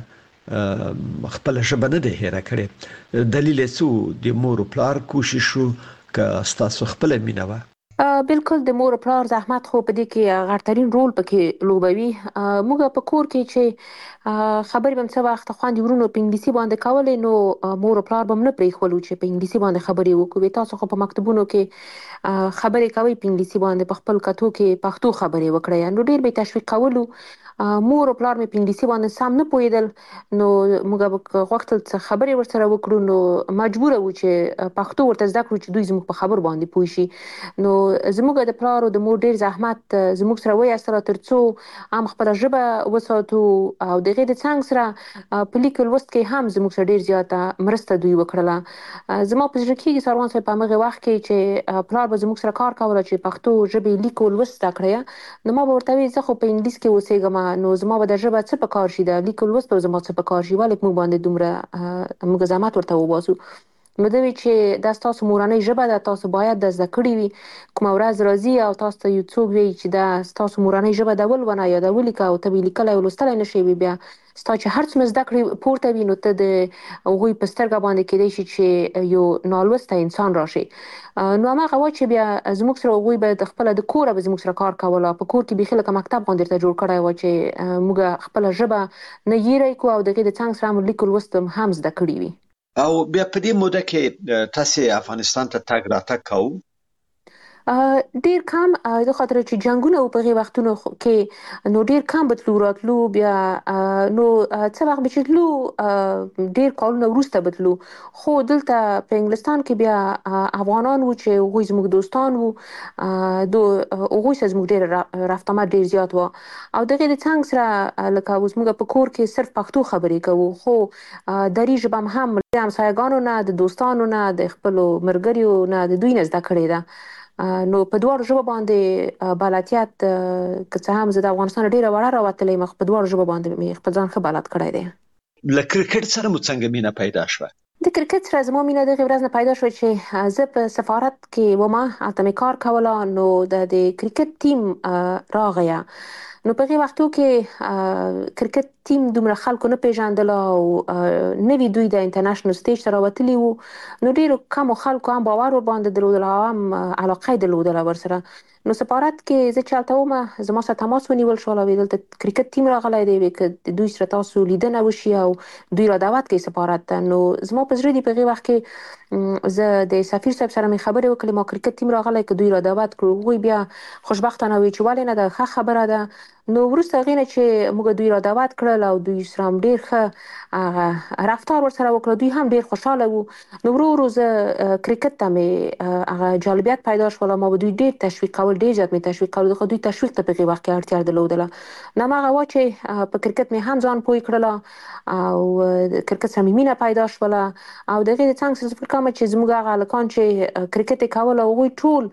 خپل ژبه نه ده هېره کړې. دلیل یې څه د مور او پلار کوشش وو که ستاسو خپله مینه وه؟ بالکل د مور او پلار زحمت خو په دې کې غټرین رول پکې لوبوي. موږ په کور کې چې خبرې به څه وخت خویندې ورونو په انګلیسي باندې کولې، نو مور او پلار به نه پرېښولو چې په انګلیسي باندې خبرې وکړو. تاسو خو په مکتبونو کې خبرې کوئ په انګلیسي باندې، په خپل کتو کې پښتو خبرې وکړئ. نو ډېر به تشویق کولو. مور او پلار مې په انګلیسي باندې سم نه پوهېدل، نو موږ به غوښتل څه خبرې ورسره وکړو، نو مجبوره وو چې پښتو ورته زده کړو چې دوی زموږ په خبرو باندې پوه شي. نو زموږ د پلار او د مور ډیر زحمت زموږ سره وایستل ترڅو هم خپل ژبه وساتو او دغه د څنګه سره په لیکل لوست کې هم زموږ سره ډیر زیاته مرسته دوی وکړه. زما په ځکه کې سروان صاحب په هغه وخت کې چې پلار به زموږ سره کار کاوه چې پښتو ژبه لیکل لوست کړی نو ما به ورته وی زه خو په انګلیس کې اوسېږم نو زما به د ژبه څه په کار شي د لیکل لوست زما څه په کار شي ولې موږ باندې دومره موږ زحمت ورته وباسو. نو دوی چې د تاسو مورنۍ ژبه د تاسو باید د زده کړې وي کوم ورځ راځي او تاسو ته یو څوک وی چې د تاسو مورنۍ ژبه د ولونه یا د ولیکا او ته لیکلای ولستلای نشي بیا ستا چې هر څومره زده کړې پورته وي نو ته د هغوی په سترګه باندې کېدای شي چې یو نالوسته انسان راشي. نو هغه وا چې بیا زموږ سره هغوی به د خپل د کوره به زموږ سره کار کوله په کور کې به خلک مکتب باندې ته جوړ کړی و چې موږ خپل ژبه نه یېری کو او دغه د څنګه سره لیکل لوست هم زده کړی وي. او بیا په دې موده کې تاسو افغانستان ته تګ راتګ کوو؟ ډیر کم د خاطر چې جنگونه په هغه وختونو کې نو ډیر کم بتلو راتلو بیا نو څه وخت بچلو ډیر کالونه وروسته بتلو خو دلته په انګلستان کې بیا افغانان وو چې هغوی زموږ دوستان وو دو هغوی سره زموږ ډیر رفتمه ډیر زیات وو او دغه د څنګه سره لکه اوس موږ په کور کې صرف پښتو خبرې کوو خو دری ژبه هم د همسایګانو نه د دوستانو نه د خپل مرګریو نه د دوی نه زده کړې ده. نو په دوه ژبه باندې بلاتیات که څه هم زه د افغانستان ډیره وړه راوتلې مخ په دوه ژبه باندې مې خپل ځان ښه بلد کړی دی. له کرکټ سره مو څنګه مینه پیدا شوه؟ د کرکټ سره زما مینه دغه ورځ نه پیدا شوه چې زه په سفارت کې ومه هلته مې کار کوله نو د د کرکټ ټیم راغی نو په هغه وختو کې کرکټ ټیم دومره خلکو نه پیژندل او نوی دوی د انټرنیشنل سټیج ته راوتلي وو نو ډیرو کم خلکو هم باور ور باندې درلودل او هم علاقه درلودل ورسره. نو سفارت کې زه چالتته ومه زما سره تماس ونیول شو او دلته کرکټ ټیم راغلی دی چې دوی سره تاسو لیدنه وشي او دوی را دعوت کوي سفارت ته. نو زما په زړه دی په هغه وخت کې زه د سفیر صاحب سره مې خبرې وکړې ما کرکټ ټیم راغلی که دوی را دعوت کړو هغوی بیا خوشبختانه وي چې ولې نه ده ښه خبره ده. نو وروسته هغې نه چې موږ دوی را دعوت کړل او دوی سره هم ډېر ښه رفتار ورسره وکړه دوی هم ډېر خوشحاله وو. نو ورو ورو زه کرکټ ته مې هغه جالبیت پیدا شول ما به دوی ډېر تشویق کول ډېر زیات مې تشویق کول خو دوی تشویق ته په هغې وخت کې اړتیا درلودله. نو هماغه وا چې په کرکټ مې هم ځان پوه کړله او کرکټ سره مې مینه پیدا شوله او د هغې د څنګ سره زه فکر کوم چې زموږ هغه هلکان چې کرکټ یې کوله هغوی ټول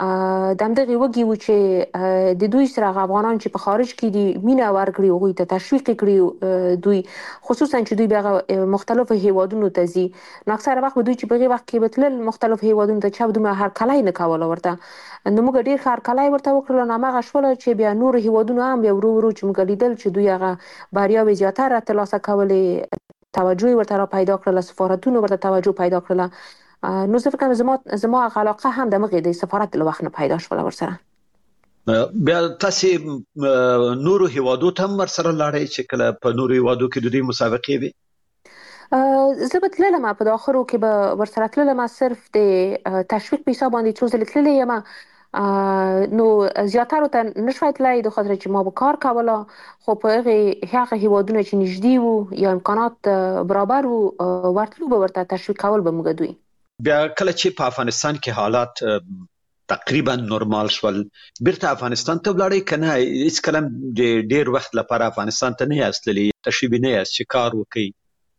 د همدغې وږي وو چې د دوی سره هغه افغانان چې په خارج کې دي مینه ورکړي هغوی ته تشویق یې کړي دوی خصوصا چې دوی بیا مختلفو هیوادونو ته ځي نو اکثره وخت به دوی چې په هغې وخت کې به تلل مختلفو هیوادونو ته چا به دومره هرکلی نه کوله ورته نو موږ ډېر ښه هرکلی ورته وکړله نو هماغه شوله چې بیا نورو هیوادونو هم بیا ورو ورو چې موږ لیدل چې دوی هغه بریاوې زیاتره ترلاسه کولې توجه ورته را پیدا کړله سفارتونو ورته توجه پیدا کړله نو زه فکر کوم زما زما هغه علاقه هم د مغې د سفارت له وخت نه پیدا شوله ورسره. بیا تاسو نورو هیوادو ته هم ورسره لاړئ چې کله په نورو هیوادو کې د دوی مسابقې وي؟ زه به تللم په داخلو کې به ورسره تللم صرف د تشویق په حساب باندې څو ځلې تللی یم نو زیاترو ته نشوی تللی د خاطر چې ما به کار کوله خو په هغې هغه هیوادونه چې نږدې وو یا امکانات برابر وو ورتلو به ورته تشویق کول به موږ دوی. بیا کله چې په افغانستان کې حالات تقریبا نورمال شول بیرته افغانستان ته ولاړئ که نه هیڅ کله د ډېر وخت لپاره افغانستان ته نه یاست تللي تشریف نه یاست چې کار وکړئ؟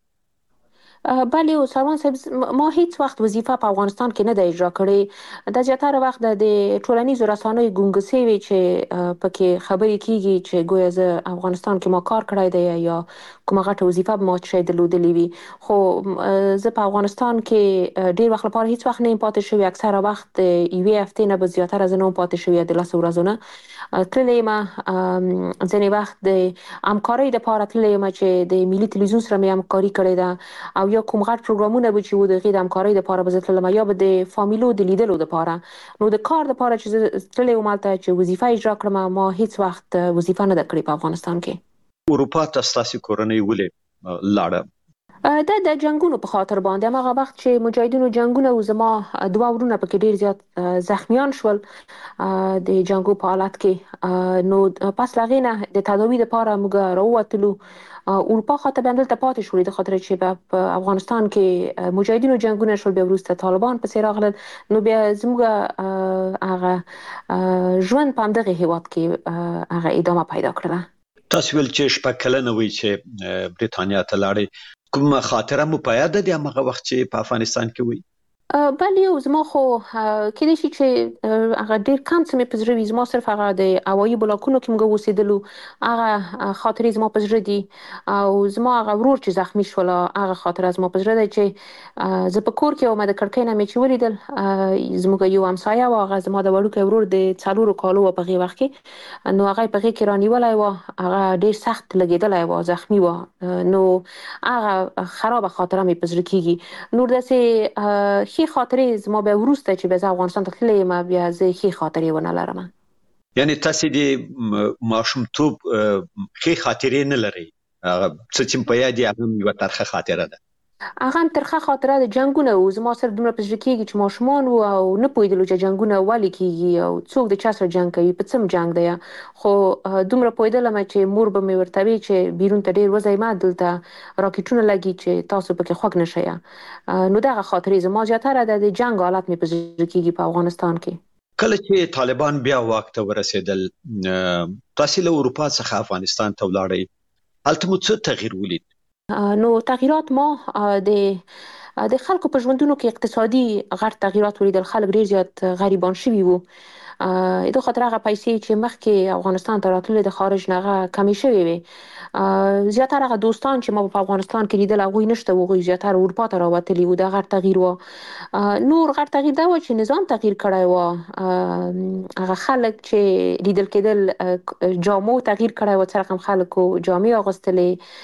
بله او سروان صاحب ما هیڅ وخت وظیفه په افغانستان کې نه ده اجرا کړې د زیاتره وخت د ټولنیزو رسنیو ګونګسې وي چې پکې خبرې کیږي چې ګویا زه افغانستان کې ما کار کړی دی یا کومه غټه وظیفه به ما شاید درلودلې وي خو زه په افغانستان کې ډېر وخت لپاره هیڅ وخت نه یم پاتې شوې اکثره وخت یوې هفتې نه به زیاتره زه نه وم پاتې شوې د لسو ورځو نه تللی یم ځینې وخت د همکارۍ دپاره تللی یم چې د ملي تلویزیون سره مې همکاري کړې ده او یا کوم غټ پروګرامونه به چې وو د هغې د همکارۍ دپاره به زه تللم یا به د فامیلو د لیدلو دپاره نو د کار دپاره چې زه تللی وم هلته چې وظیفه اجرا کړم ما هیڅ وخت وظیفه نه ده کړې په افغانستان کې. اروپا ته ستاسې کورنۍ ولې لاړه؟ دا د جنگونو په خاطر باندې هغه وخت چې مجاهدینو جنگونه او زما دوه ورونه پکې ډیر زیات زخمیان شول د جنگو په حالت کې. نو پس لغینه د تداوی لپاره موږ راووتلو اروپا خاطر باندې ته پاتې شولې د خاطر چې په افغانستان کې مجاهدینو جنگونه شول، بیا وروسته طالبان پسې راغلل. نو بیا زموږ هغه ژوند په همدغه هیواد کې هغه ادامه پیدا کړله. تاسو ول چې شپږ کلنه وی چې بریتانیا ته لاړې، کوم خاطره مو په یاد ده هغه وخت چې په افغانستان کې وی؟ بله یو زما خو کېدای شي چې هغه ډیر کم څه مې په زړه وي. زما صرف هغه د هوایي بلاکونو کې موږ اوسېدلو هغه خاطرې زما په زړه دي، او زما هغه ورور چې زخمی شول هغه خاطره زما په زړه ده چې زه په کور کې وم، د کړکۍ نه مې چې ولیدل زموږ یو همسایه و، هغه زما د وړوکی ورور د څلورو کالو و په هغې وخت کې، نو هغه یې په غېږ کې رانیولی و، هغه ډیر سخت لګېدلی و، زخمی و. نو هغه خرابه خاطره مې په زړه کېږي. نور داسې ښې خاطرې زما بیا وروسته چې بیا زه افغانستان ته تللې یم بیا زه ښې خاطرې ونه لرم. یعنی تاسو د ماشومتوب ښې خاطرې نه لرئ؟ هغه څه چې په یاد یې هغه یوه ترخه خاطره ده؟ هغه هم ترخه خاطره د جنګونه و. زما سره دومره په زړه کېږي چې ماشومان وو او نه پوهېدلو چې جنګونه ولې کېږي او څوک د چا سره جنګ کوي، په څه جنګ دی. خو دومره پوهېدلم چې مور به مې ورته وي چې بیرون ته ډېر وځئ مه، دلته راکټونه لګي چې تاسو پکې خوږ نه شئ. نو دغه خاطرې زما زیاتره د جنګ حالت مې په زړه کېږي په افغانستان کې. کله چې طالبان بیا واک ته ورسېدل، تاسو له اروپا څخه افغانستان ته ولاړئ، هلته مو څه تغییر ولید؟ نو تغییرات ما د د خلکو په ژوندونو کې اقتصادي غټ تغییرات ولیدل. خلک ډیر زیات غریبان شوي وو، د خاطر هغه پیسې چې مخکې افغانستان ته راتللې د خارج نه هغه کمې شوې وې. زیاتره هغه دوستان چې ما په افغانستان کې لیدل هغوی نشته، هغوی زیاتره اروپا ته راوتلي وو. دا غټ تغییر و. نور غټ تغییر دا و چې نظام تغییر کړی و. هغه خلک چې لیدل کېدل جامو تغییر کړی و، څه رقم خلکو جامې اغوستلې.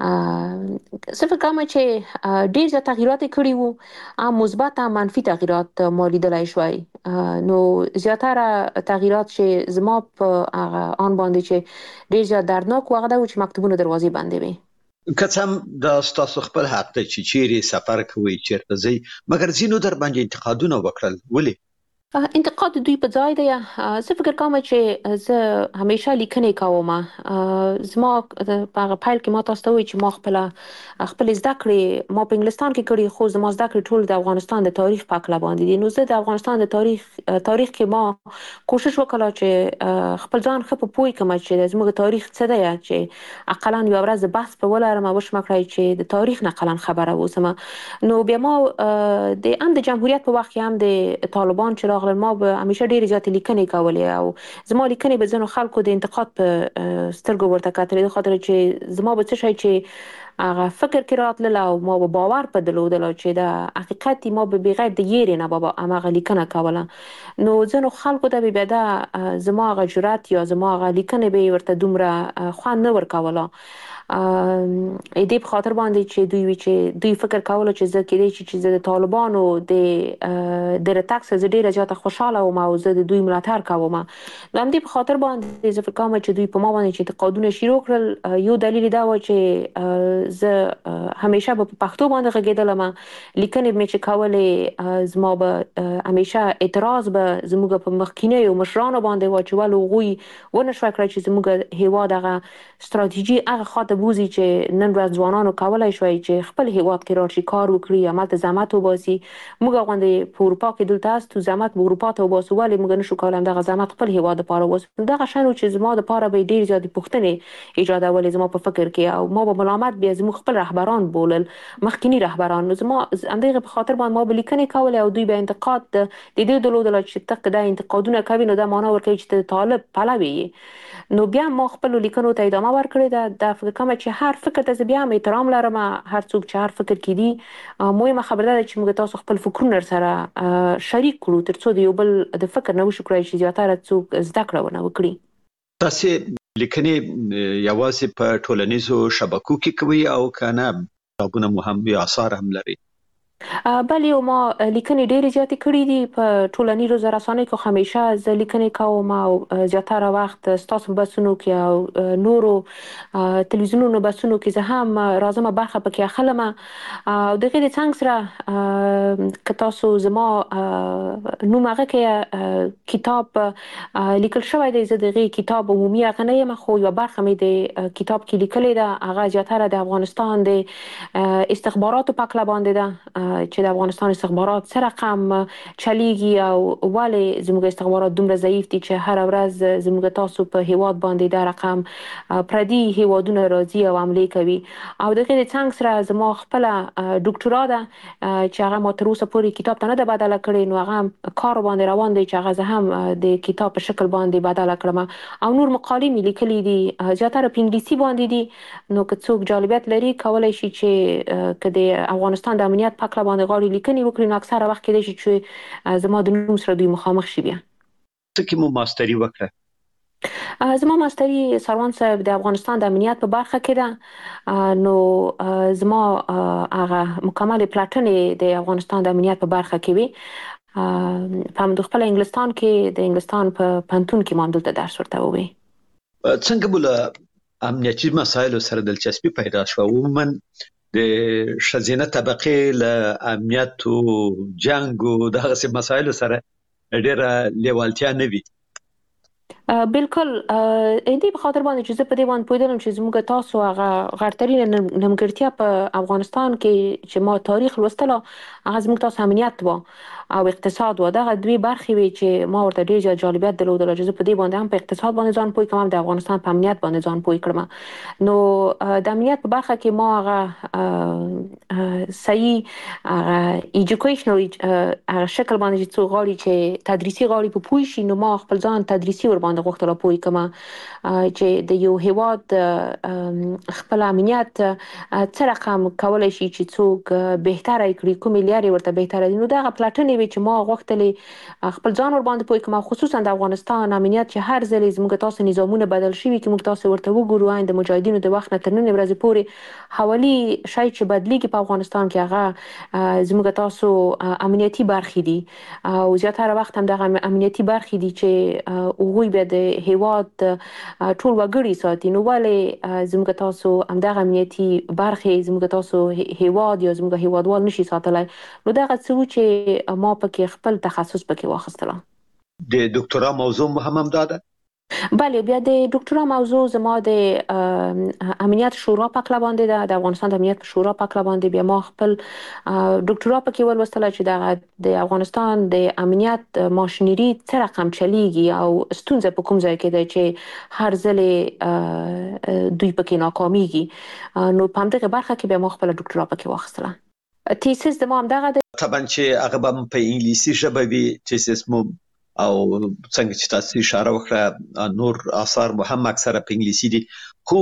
زه فکر کوم چې ډیر زیات تغییرات یې کړي وو، هم مثبت هم منفي تغییرات ما لیدلی شوی. نو زیاتره تغییرات چې زما په هغه آن باندې چې ډیر زیات دردناک و هغه دا و چې مکتوبونه دروازې بندې وې. که څه هم دا ستاسو خپل حق دی چې چیرې سفر کوئ، چیرته ځئ، مګر ځینو در باندې انتقادونه وکړل، ولې؟ انتقاد دوی په ځای دی. زه فکر کوم چې زه همیشه لیکنې کوم. زما په هغه پیل کې ما تاسو ته وویل چې ما خپله خپلې زده کړې ما په انګلستان کې کړي، خو زما زده کړې ټول د افغانستان د تاریخ په هکله باندې دي. نو زه د افغانستان د تاریخ تاریخ کې ما کوشش وکړه چې خپل ځان ښه په پوه کړم چې زموږ تاریخ څه دی، چې اقلا یوه ورځ بحث په ولرم، وشمه کړی چې د تاریخ نه اقلا خبره واوسم. نو بیا ما د هم د جمهوریت په وخت کې هم د طالبان چې راغلل ما به همیشه ډېرې زیاتې لیکنې کولې، او زما لیکنې به ځینو خلکو د انتقاد په سترګو ورته کتلې، د خاطر چې زما به څه شی چې هغه فکر کې راتلل او ما به باور په درلودل چې د حقیقت ما به بغیر د یېرې نه به هماغه لیکنه کوله. نو ځینو خلکو ته به بیا دا زما هغه جرأت یا زما هغه لیکنې به یې ورته دومره خوند نه ورکوله. دې په خاطر باندې چې دوی وی چې دوی فکر کوله چې زه کېدای شي چې زه د طالبانو د د راتګ څخه زه ډېره زیاته خوشحاله وم او زه د دوی ملاتړ کوم. نو همدې په خاطر باندې زه فکر کوم چې دوی په ما باندې چې انتقادونه شروع کړل. یو دلیل دا و چې زه همیشه به په پښتو باندې غږېدلم، لیکنې مې چې کولې زما به همیشه اعتراض به زموږ په مخکینیو مشرانو باندې و چې ولې هغوی ونه شوی کړی چې زموږ هېواد هغه ستراتیژي هغه خواته بوزي چې نن ورځ ځوانانو کولی شوی چې خپل هېواد کې راشي، کار وکړي، همالته زحمت وباسي. موږ غوندې په اروپا کې دلته هستو، زحمت به اروپا ته وباسو، ولې موږ نشو کولی همدغه زحمت خپل هېواد دپاره وباسو؟ دغه شیان و چې زما دپاره به یې ډېرې زیاتې پوښتنې ایجادولې زما په فکر کې، او ما به ملامت بیا زموږ خپل رهبران بولل، مخکیني رهبران. نو زما همدغې په خاطر باندې ما به لیکنې کولې او دوی به انتقاد د دې درلودله چې ته که دا انتقادونه کوي نو دا معنا ورکوي چې ته د طالب پلوی یې. نو بیا ما خپلو لیکنو ته ادامه ورکړې ده. دا فکر کوم چې هر فکر ته زه بیا هم احترام لرم، هر څوک چې هر فکر کې دي. مهمه خبره ده چې موږ تاسو خپل فکرونه سره شریک کړو تر څو د یو بل د فکر نه وشو کړی چې زیاتره څوک زده کړه ونه وکړي. تاسو لیکنې یوازې په ټولنیزو شبکو کې کوي او که نه کتابونه مو هم یا آثار هم لري؟ بلې او ما لیکنې ډېرې زیاتې کړې دي په ټولنیزو رسنیو کې. همیشه زه لیکنې کوم او زیاتره وخت ستاسو بسونو کې او نورو تلویزیونونو بسونو کې زه هم راځم برخه پکې اخلم. او دغه د څنګه سره که تاسو زما نوم هغه کې کتاب لیکل شوی دی، زه دغه کتاب عمومي هغه نه یم، خو یو برخه مې د کتاب کې لیکلې ده. هغه زیاتره د افغانستان د استخباراتو په اړه باندې ده، چې د افغانستان استخبارات څه رقم چلیږي او ولې زموږ استخبارات دومره ضعیف دي چې هر ورځ زموږ تاسو په هیواد باندې دا رقم پردي هیوادونه راځي او حمله کوي. او دغه د څنګه سره زما خپل ډاکټرا ده چې هغه ما تر اوسه پورې کتاب ته نه ده بدله کړې، نو هغه کار باندې روان دی چې هغه زه هم د کتاب په شکل باندې بدله کړم. او نور مقالې مې لیکلې دي زیاتره په انګلیسي باندې دي، نو که څوک جالبیت لري کولای شي چې که د افغانستان د امنیت په اړه باندې غواړي لیکنې وکړي، نو اکثره وخت کېدای شي چې زما د نوم سره دوی مخامخ شي. بیا څه کې مو ماستري وکړه؟ زما ماستري سروان صاحب د افغانستان د امنیت په برخه کې ده، نو زما هغه مکمل پلاټنې د افغانستان د امنیت په برخه کې وي. په همدغه خپل انګلستان کې د انګلستان په پنتون کې ما دلته درس ورته ووي. څنګه بوله امنیتي مسایلو سره دلچسپي پیدا شوه؟ عموما د شزینه طبقه له امنیت او جنگ او دغه مسایلو سره ډېره لیوالتیا نه وي. بالکل دې په خاطر باندې چې زه په دې باندې پوهیدم چې زموږ تاسو هغه غړترینه نیمګړتیا په افغانستان کې چې ما تاریخ لوستله هغه زموږ تاسو امنیت و او اقتصاد و. دغه دوی برخې وي چې ما ورته ډېر جالبیت درلودل چې زه په دې باندې هم په اقتصاد باندې ځان پوه کړم، د افغانستان په امنیت باندې ځان پوه کړم. نو د امنیت په برخه کې ما هغه صحیح ایجوکیشنل شکل باندې چې څو غواړي چې تدریسي غواړي په پوه شي، نو ما خپل ځان تدریسي ور باندې غوښتل پوه کما چې د یو هیواد خپل امنیت څه رقم کولای شي چې څوک بهتره کړي، کوم لارې ورته بهتره دي. نو دا پلاټنې وی چې ما غوښتلې خپل ځان ور باندې پوه کما، خصوصا د افغانستان امنیت چې هر ځل زموږ تاسو نظامونه بدل شوي کې موږ تاسو ورته وګورو آینده مجاهدینو د وخت نه تر نن ورځې پورې حوالی شي چې بدلیږي په افغانستان کې هغه زموږ تاسو امنیتي برخې دي او زیاتره وخت هم د امنیتي برخې دي چې هغوی به د هیواد ټول وګړي ساتي. نو ولې زموږ تاسو همدغه امنیتي برخې زموږ تاسو هیواد یا زموږ هیوادوال نشي ساتلای؟ نو دغه څه چې ما پکې خپل تخصص پکې واخیستله. د ډاکټرا موضوع هم هم ده؟ بله، بیا د ډاکټرا موضوع زما د امنیت شورا په اړه باندې ده، د افغانستان د امنیت شورا په اړه باندې. بیا ما خپل ډاکټرا پکې ولوستله چې د افغانستان د امنیت ماشینری څه رقم چلیږي او ستونزه په کوم ځای کې ده چې هر ځل دوی پکې ناکامیږي. نو په همدغه برخه کې بیا ما خپل ډاکټرا پکې واخیستله. تیسیس د ما هم دغه ده، طبعا چې هغه به په انګلیسي ژبه وي تیسیس مو، او څنګه چې تاسو اشاره وکړه نور آثار مو هم اکثره په انګلیسي دي. خو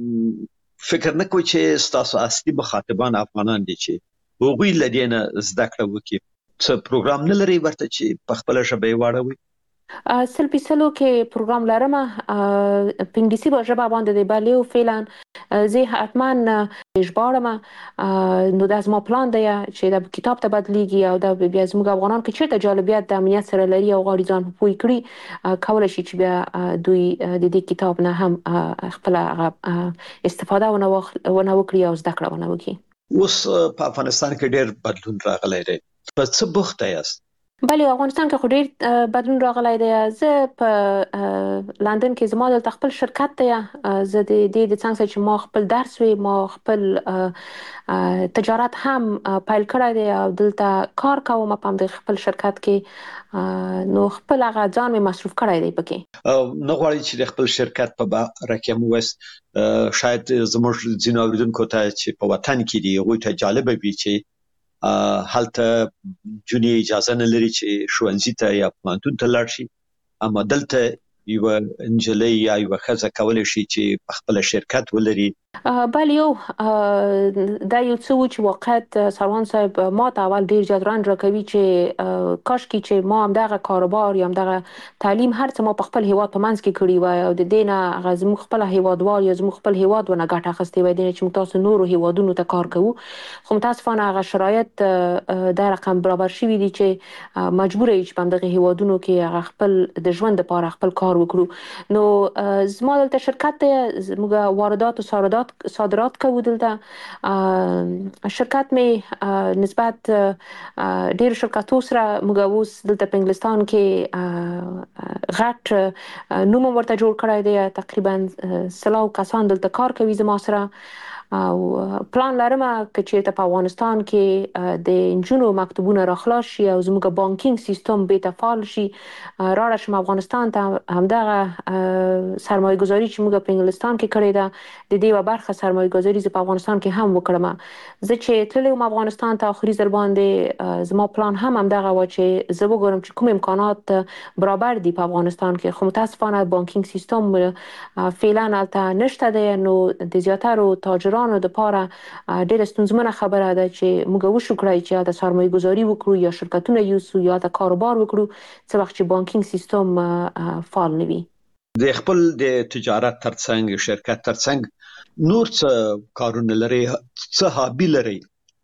فکر نه کوئ چې تاسو اصلي مخاطبان افغانان دي چې هغوی لدینه زده کړه وکړي؟ څه پروګرام نه لري ورته چې په خپل ژبه یې واړوي؟ سل په سلو کې پروګرام لرم په انګلیسي ژبه باندې دی، بلې او فعلا زه حتما ژباړم. نو دا زما پلان دی چې دا کتاب ته بدلیږي او دا بیا زموږ افغانان کې چیرته جالبیت د امنیت سره لري او غواړي ځان پوه کړي، کولای شي چې بیا دوی د دې کتاب نه هم خپل استفاده ونه وکړي او زده کړه ونه وکړي. اوس په افغانستان کې ډېر بدلون راغلی دی، په څه بوخته یاست؟ بله، افغانستان کې خو ډېر بدلون راغلی دی. زه په لندن کې زما دلته خپل شرکت دی، زه د دې د څنګه چې ما خپل درس وی، ما خپل تجارت هم پیل کړی دی او دلته کار کوم په همدغه خپل شرکت کې. نو خپل هغه ځان مې مصروف کړی دی پکې. نه غواړئ چې د خپل شرکت په باره کې مو وست شاید زموږ ځینو اوریدونکو ته چې په وطن کې دي هغوی ته جالبه وي چې هلته جونی اجازه نه لري چې ښوونځي ته یا پوهنتون ته لاړ شي، اما دلته یو انجلۍ یا یو ښځه کولی شي چې په خپل شرکت ولري بله یو دا یو څه و چې واقعیت سروان صاحب ما ته اول ډیر زیات رنج راکوي چې کاشکې چې ما همدغه کاروبار یا همدغه تعلیم هر څه ما په خپل هیواد په منځ کې کړي وای او د دې نه هغه زموږ خپل هیوادوال یا زموږ خپل هیواد ونه ګټه اخیستې وای، د نه چې موږ تاسو نورو هیوادونو ته کار کوو. خو متاسفانه هغه شرایط دا رقم برابر شوي دي چې مجبور یو چې په همدغه هیوادونو کې هغه خپل د ژوند لپاره خپل کار وکړو. نو زما دلته شرکت دی، زموږ واردات او صادرات صادرات کوو دلته. شرکت می نسبت ډیر شرکتو سره موږ اوس دلته په انګلستان کې غټ نوم ورته جوړ کړی دی، تقریبا سلاو کسان دلته کار کوي زما سره. او پلان لرم که چیرته په افغانستان کې د انجونو مکتوبونه راخلاص شي او زموږ بانکینګ سیستم بیرته فعال شي، راړه شم افغانستان ته همدغه سرمایه گذاري چې موږ په انګلستان کې کړې ده د دې یوه برخه سرمایه گذاري زه په افغانستان کې هم وکړم. زه چې تللی وم افغانستان ته آخري ځل باندې زما پلان هم همدغه و چې زه وګورم چې کوم امکانات برابر دي په افغانستان کې، خو متاسفانه بانکینګ سیستم فعلا هلته نشته دی. نو د زیاترو تاجرانو د پاره ډېره ستونزمنه خبره ده چې موږ وشو کړای چې هلته سرمایه گذاري وکړو یا شرکتونه یوسو یا هلته کاروبار وکړو څه وخت چې بانکینګ سیستم فعال نه وي. د خپل د تجارت ترڅنګ شرکت ترڅنګ نور څه کارونه لري، څه هابي لري؟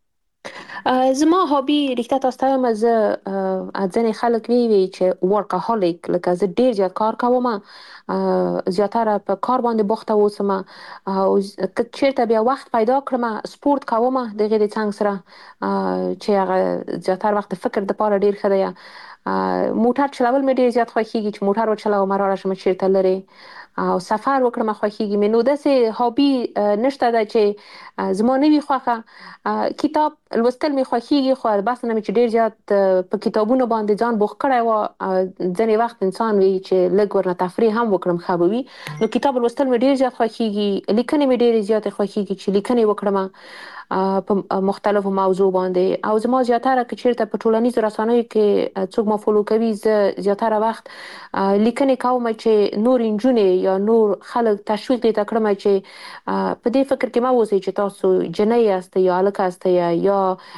زما هابي رښتیا تاسو ته وایم، زه ځینې خلک وی چې ورکهالیک، لکه زه ډیر زیات کار کوم، زیاتره په کار باندې بوخته اوسم او که چیرته بیا وخت پیدا کړم سپورت کوم د هغې د څنګ سره چې هغه زیاتره وخت د فکر دپاره ډیر ښه دی. موټر چلول مې ډیر زیات خوښیږي چې موټر وچلوم، راړه شم چیرته لرې او سفر وکړم خوښیږي مې. نو داسې هابي نشته ده چې زما نه وي خوښه. کتاب لوستل مې خوښیږي، خو بس نه مې چې ډیر زیات په کتابونو باندې ځان بوخت کړی و. ځینې وخت انسان وي چې لږ ورنه تفریح هم وکړم ښه به وي. نو کتاب لوستل مې ډیر زیات خوښیږي، لیکنې مې ډیرې زیاتې خوښیږي چې لیکنې وکړم په مختلفو موضوع باندې. او زما زیاتره که چیرته په ټولنیزو رسنیو کې څوک ما فالو کوي، زه زیاتره وخت لیکنې کوم چې نور نجونې یا نور خلک تشویق دې ته کړم چې په دې فکر کې مه اوسئ چې تاسو جنۍ یاستئ یا هلک یاستئ یا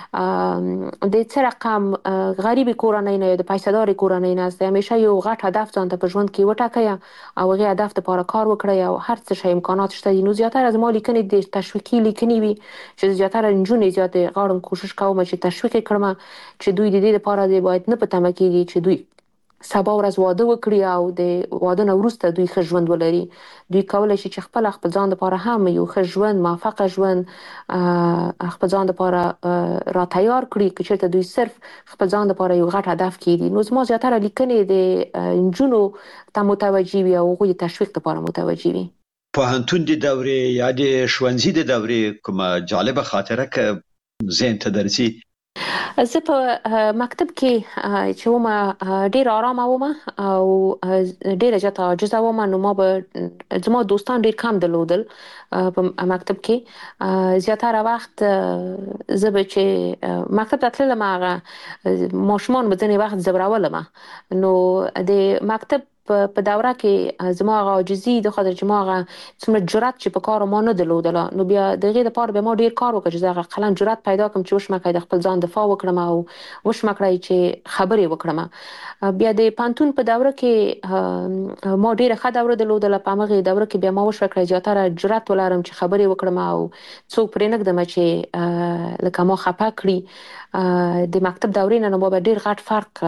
د څه رقم غریبې کورنۍ نه یا د پیسه دارې کورنۍ نه یاستئ. همیشه یو غټ هدف ځان ته په ژوند کې وټاکئ او هغې هدف دپاره کار وکړئ او هر څه شی امکانات شته دي. نو زیاتره زما لیکنې د تشویقي لیکنې وي چې زیاتره نجونې زیاتې غواړم کوشش کوم چې تشویق یې کړم چې دوی د دې دپاره دې باید نه په تمه کېږي چې دوی سبا ورځ واده وکړي او د واده نه وروسته دوی ښه ژوند ولري. دوی کولی شي چې خپله خپل ځان دپاره هم یو ښه ژوند، موفقه ژوند خپل ځان دپاره را تیار کړي که چېرته دوی صرف خپل ځان دپاره یو غټ هدف کېږي. نو زما زیاتره لیکنې د نجونو ته متوجه وي او هغوی د تشویق دپاره متوجه وي. پوهنتون د دورې یا د ښوونځي د دورې کومه جالبه خاطره که ذهن ته درځي؟ زه په مکتب کې چې ومه ډیر آرامه ومه او ډیره زیاته عاجزه ومه. نو ما به زما دوستان ډیر کم درلودل په مکتب کې. زیاتره وخت زه به چې مکتب ته تللم هغه ماشومان به ځینې وخت ځورولم. نو د مکتب په دوره کې زما هغه عاجزي د خاطر چې ما هغه څومره جرأت چې په کار ما نه درلودله، نو بیا د هغې دپاره بیا ما ډېر کار وکړ چې زه هغه قلم جرأت پیدا کړم چې وشمه کړی د خپل ځان دفاع وکړم او وشمه کړی چې خبرې وکړم. بیا د پوهنتون په دوره کې ما ډېره ښه دوره درلودله. په همغې دوره کې بیا ما وشوه کړی زیاتره جرأت ولرم چې خبرې وکړم او څوک پرې نه ږدمه چې لکه ما خفه کړي. د مکتب دورې نه نو ما به ډېر غټ فرق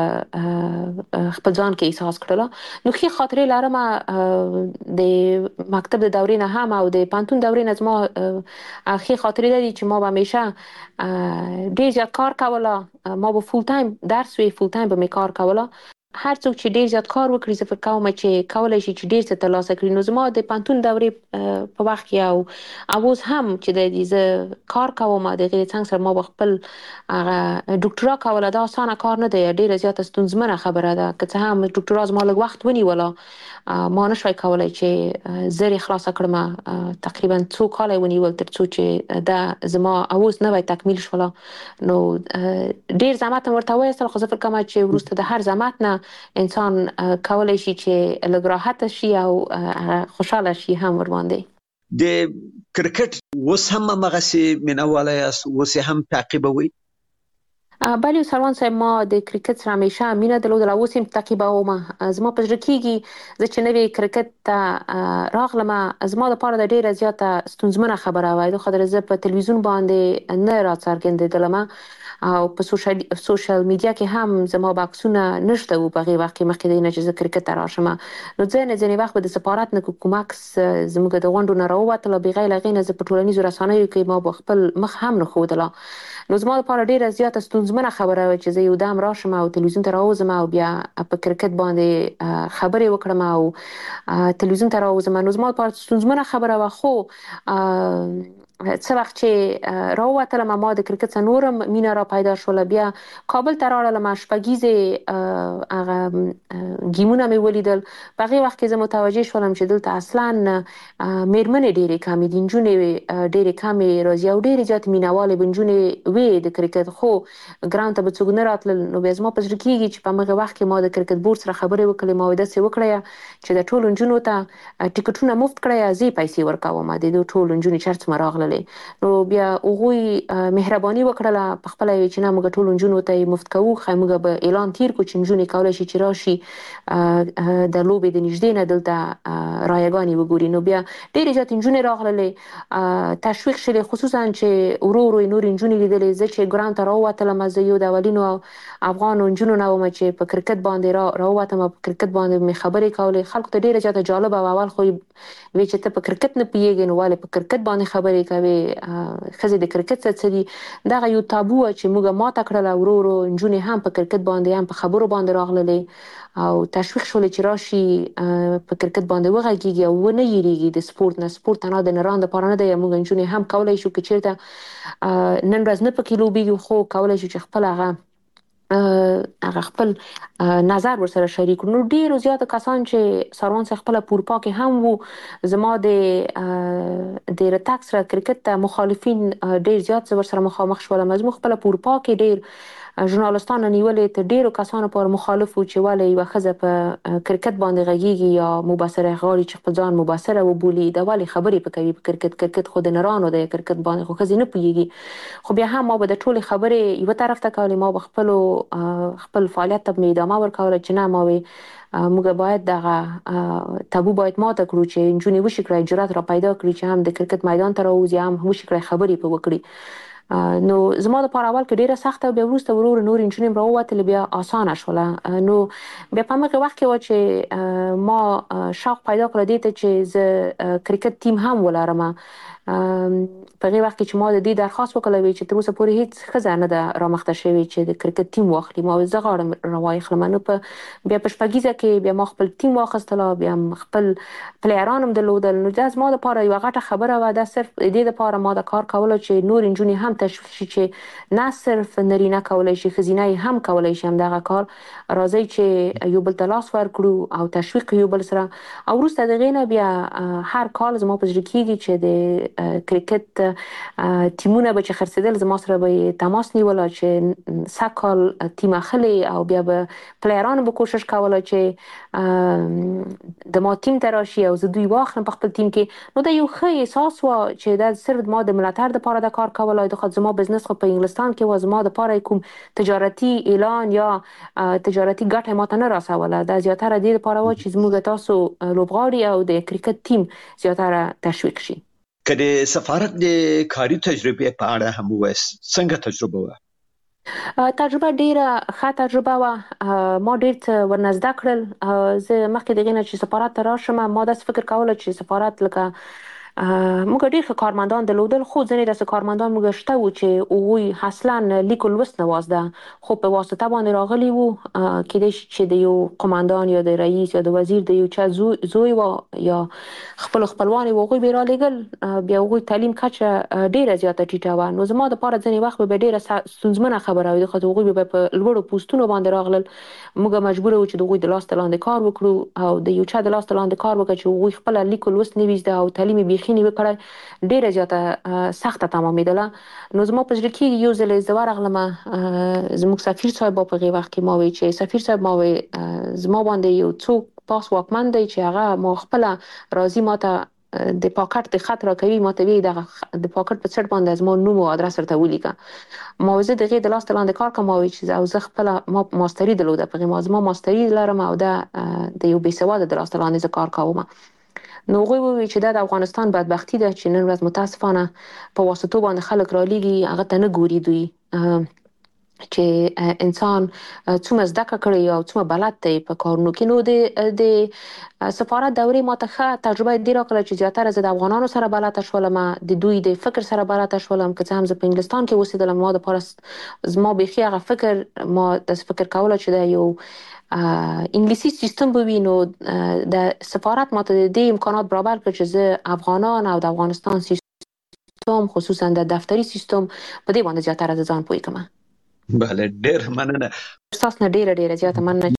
خپل ځان کې احساس کړله. نو ښې خاطرې لرم د مکتب د دورې نه هم او د پوهنتون دورې نه. زما ښې خاطرې دا دي چې ما به همیشه ډېر زیات کار کوله. ما به فول ټایم درس وی، فول ټایم به مې کار کوله. هر څوک چې ډېر زیات کار وکړي زه فکر کوم چې کولی شي چې ډېر څه ترلاسه کړي. نو زما د پوهنتون دورې په وخت کې او اوس هم چې دی زه کار کوم د هغې څنګ سره ما به خپل هغه ډاکټرا کوله. دا اسانه کار نه دی، ډېره زیاته ستونزمنه خبره ده. که څه هم ډاکټرا زما لږ وخت ونیوله، ما نشوی کولی چې زر یې خلاصه کړم. تقریبا څو کاله یې ونیول تر څو چې دا زما اوس نوی تکمیل شوله. نو ډېر زحمت مې ورته وایستل، خو زه فکر کوم چې وروسته د هر زحمت نه انسان کولی شي چې لږ راحته شي او خوشحاله شي هم ورباندې. د کرکټ اوس هم هغسې مینهوالی یاست، اوس یې هم تعقیبوئ؟ بله سلمان صاحب، ما د کرکټ سره همیشه مینه درلودله، اوس هم تعقیبوم. زما په زړه کېږي زه چې نوې کرکټ ته راغلم، زما لپاره د ډېره زیاته ستونزمنه خبره وه. د خاطر زه په تلویزیون باندې نه راڅرګندېدلم او په سوشل سوشل میډیا کې هم زما بکسونه نشته وو په هغې وخت کې، مخکې د نه چې زه کرکټ ته راشم. نو ځینې ځینې وخت به د سفارت نه کوم عکس زموږ د غونډو نه راووتله، بغیر له هغې نه زه په ټولنیزو رسنیو کې ما به خپل مخ هم نه ښودله. نو زما لپاره ډېره زیاته ستونزمنه خبره وه چې زه یو دم راشم او تلویزیون ته راووځم او بیا په کرکټ باندې خبرې وکړم او تلویزیون ته راووځم. نو زما لپاره ستونزمنه خبره وه، خو څه وخت چې راووتلم ما د کرکټ څخه نورم مینه را پیدا شوله. بیا کابل ته راغلم، شپږیزې هغه ګیمونه مې ولیدل. په هغې وخت کې زه متوجه شولم چې دلته اصلا مېرمنې ډېرې کمې دي، نجونې ډېرې کمې راځي او ډېرې زیاتې مینهوالې به نجونې وې د کرکټ، خو ګراوند ته به څوک نه راتلل. نو بیا زما په زړه کېږي چې په همغه وخت کې ما د کرکټ بورډ سره خبرې وکړې، ما ویل داسې وکړئ چې د ټولو نجونو ته ټکټونه مفت کړئ، زه یې پیسې ورکوم د دې ټولو نجونې چې هر څومره راغللې. نو بیا هغوی مهرباني وکړله، په خپله یې ویل چې نه موږ ټولو نجونو ته یې مفت کوو، ښایي موږ به اعلان تیر کړو چې نجونې کولی شي چې راشي د لوبې د نږدې نه دلته رایګانې وګوري. نو بیا ډېرې زیاتې نجونې راغللې، تشویق شولې، خصوصا چې ورو ورو یې نورې نجونې لیدلې. زه چې ګراوند ته راووتلم، زه یو د اولینو افغانو نجونو نه وم چې په کرکټ باندې را راووتم او په کرکټ باندې مې خبرې کولې. خلکو ته ډېره زیاته جالبه وه. اول خو یې وی چې ته په کرکټ نه پوهېږې نو ولې په کرکټ باندې خبرې کوې، ښځې د کرکټ څه څه دي. دغه یو تابو وه چې موږ ماته کړله. ورو ورو نجونې هم په کرکټ باندې هم په خبرو باندې راغللې او تشویق شولې چې راشي په کرکټ باندې وغږېږي او ونه یېرېږي د سپورت نه. سپورت تنها د نرانو دپاره نه دی، موږ نجونې هم کولی شو که چېرته نن ورځ نه پکې لوبېږو خو کولی شو چې خپل هغه هغه خپل نظر ورسره شریک کړو. نو ډېرو زیاتو کسان چې سروان صاحب خپله په اروپا کې هم وو، زما د د رتګ سره کرکټ ته مخالفین ډېر زیات زه ورسره مخامخ شولم. زموږ خپله په اروپا کې ډېر ژورنالستان نیولې، تر ډېرو کسانو پورې مخالف وو چې ولې یوه ښځه په کرکټ باندې غږېږي یا مبصره غواړي چې خپل ځان مبصره وبولي، دا ولې خبرې په کوي په کرکټ. کرکټ خو د نرانو دی، کرکټ باندې خو ښځې نه پوهېږي. خو بیا هم ما به د ټولې خبرې یوه طرف ته کولې، ما به خپلو خپل فعالیت ته مې ادامه ورکوله چې نه ما وې موږ باید دغه تابو باید ماته کړو چې نجونې وشي کړی جرأت را پیدا کړي چې هم د کرکټ میدان ته راوځي، هم وشي کړی خبرې پرې وکړي. نو زما لپاره اول کې ډېره سخته، بیا وروسته ورو ورو نورې نجونې هم راووتلې، بیا اسانه شوله. نو بیا په همغه وخت کې وه چې ما شوق پیدا کړه دې ته چې زه کرکټ ټیم هم ولرم. په هغې وخت کې چې ما د دې درخواست وکړله وی چې تر اوسه پورې هېڅ ښځه نه ده رامخته شوې چې د کرکټ ټیم واخلي. ما ویل زه غواړم راواخلم. نو په بیا په شپږیزه کې بیا ما خپل ټیم واخیستله، بیا خپل پلیران هم درلودل. نو دا زما لپاره یوه غټه خبره وه. دا صرف د دې لپاره ما دا کار کوله چې نورې نجونې هم تشویق شي چې نه صرف نرینه کولی شي، ښځینه یې هم کولی شي همدغه کار. راځئ چې یو بل ته لاس ورکړو او تشویق یو بل سره. او وروسته د هغې نه بیا هر کال زما په زړه کېږي چې د کرکټ ټیمونه به چې خرڅېدل زما سره به یې تماس نیوله چې سږ کال ټیم اخلې، او بیا به پلیرانو به کوشش کوله چې د ما ټیم ته راشي او زه دوی واخلم په خپل ټیم کې. نو دا یو ښه احساس وه چې دا صرف ما د ملاتړ دپاره دا کار کوله. د خاطر زما بزنس خو په انګلستان کې وه، زما دپاره کوم تجارتي اعلان یا تجارتي ګټه یې ماته نه رسوله. دا زیاتره دې دپاره وه چې زموږ تاسو لوبغاړي او د کرکټ ټیم زیاتره تشویق شي. که د سفارت د کاري تجربې په اړه هم ووایاست، څنګه تجربه وه؟ تجربه ډېره ښه تجربه وه. ما ډېر څه ورنه زده کړل. زه مخکې د هغې نه چې سفارت ته راشم ما داسې فکر کوله چې سفارت لکه موږ ډېر ښه کارمندان درلودل، خو ځینې داسې کارمندان موږ شته وو چې هغوی اصلا لیک و لوست نه وازده، خو په واسطه باندې راغلي وو. کیدای شي چې د یو قمندان یا د رئیس یا د وزیر د یو چا زوی وه یا خپلو خپلوان یې وو، هغوی به یې رالېږل. بیا هغوی تعلیم کچه ډېره زیاته ټیټه وه. نو زما دپاره ځینې وخت به ډېره ستونزمنه خبره وي، خو هغوی به په لوړو پوستونو باندې راغلل. موږ مجبوره وو چې د هغوی د لاس لاندې کار وکړو او د یو چا د لاس لاندې کار وکړه چې هغوی خپله لیک و لوست نه وي زده او تعلیم یې بیخي نه وي کړی، ډېره زیاته سخته تمامېدله. نو زما په زړه کېږي یو ځل زه ورغلم، زموږ سفیر صاحب په هغې وخت کې ما وی چې سفیر صاحب ما وی زما باندې یو څوک پاس واکمن دی چې هغه ما خپله راځي ما ته د پاکټ د خط راکوي ماته وی د د پاکټ په څټ باندې زما نوم او ادرس ورته ولیکه ما زه دغه د لاس لاندې کار کوم او چې او زه خپل ما ماستری درلوده په ما زما ماستری لرم او دا د یو بېسواده د لاس لاندې کار کوم نو غوي وی چې د افغانستان بدبختی ده چې نن ورځ متاسفانه په واسطو باندې خلک را لېږي هغه ته نه ګوري دوی چې انسان څومره زده کړی او څومره بلد دی په کارونو کې نو د د سفارت دورې ماته ښه تجربه ډیره کړه چې زیاتره زه د افغانانو سره بلد شولم د دوی د فکر سره بلد شولم که څه هم زه په انګلستان کې اوسېدلم ما د پاره زما بيخي هغه فکر ما د فکر کوله چې دا یو انګلیسي سیستم به وي نو د سفارت ماته د امکانات برابر کړ چې زه افغانان او د افغانستان سیستم خصوصا د دفتري سیستم په دې باندې زیاتره ځان پوي کوم بله ډېر مننه تاسو نه ډېر ډېر زیاته مننه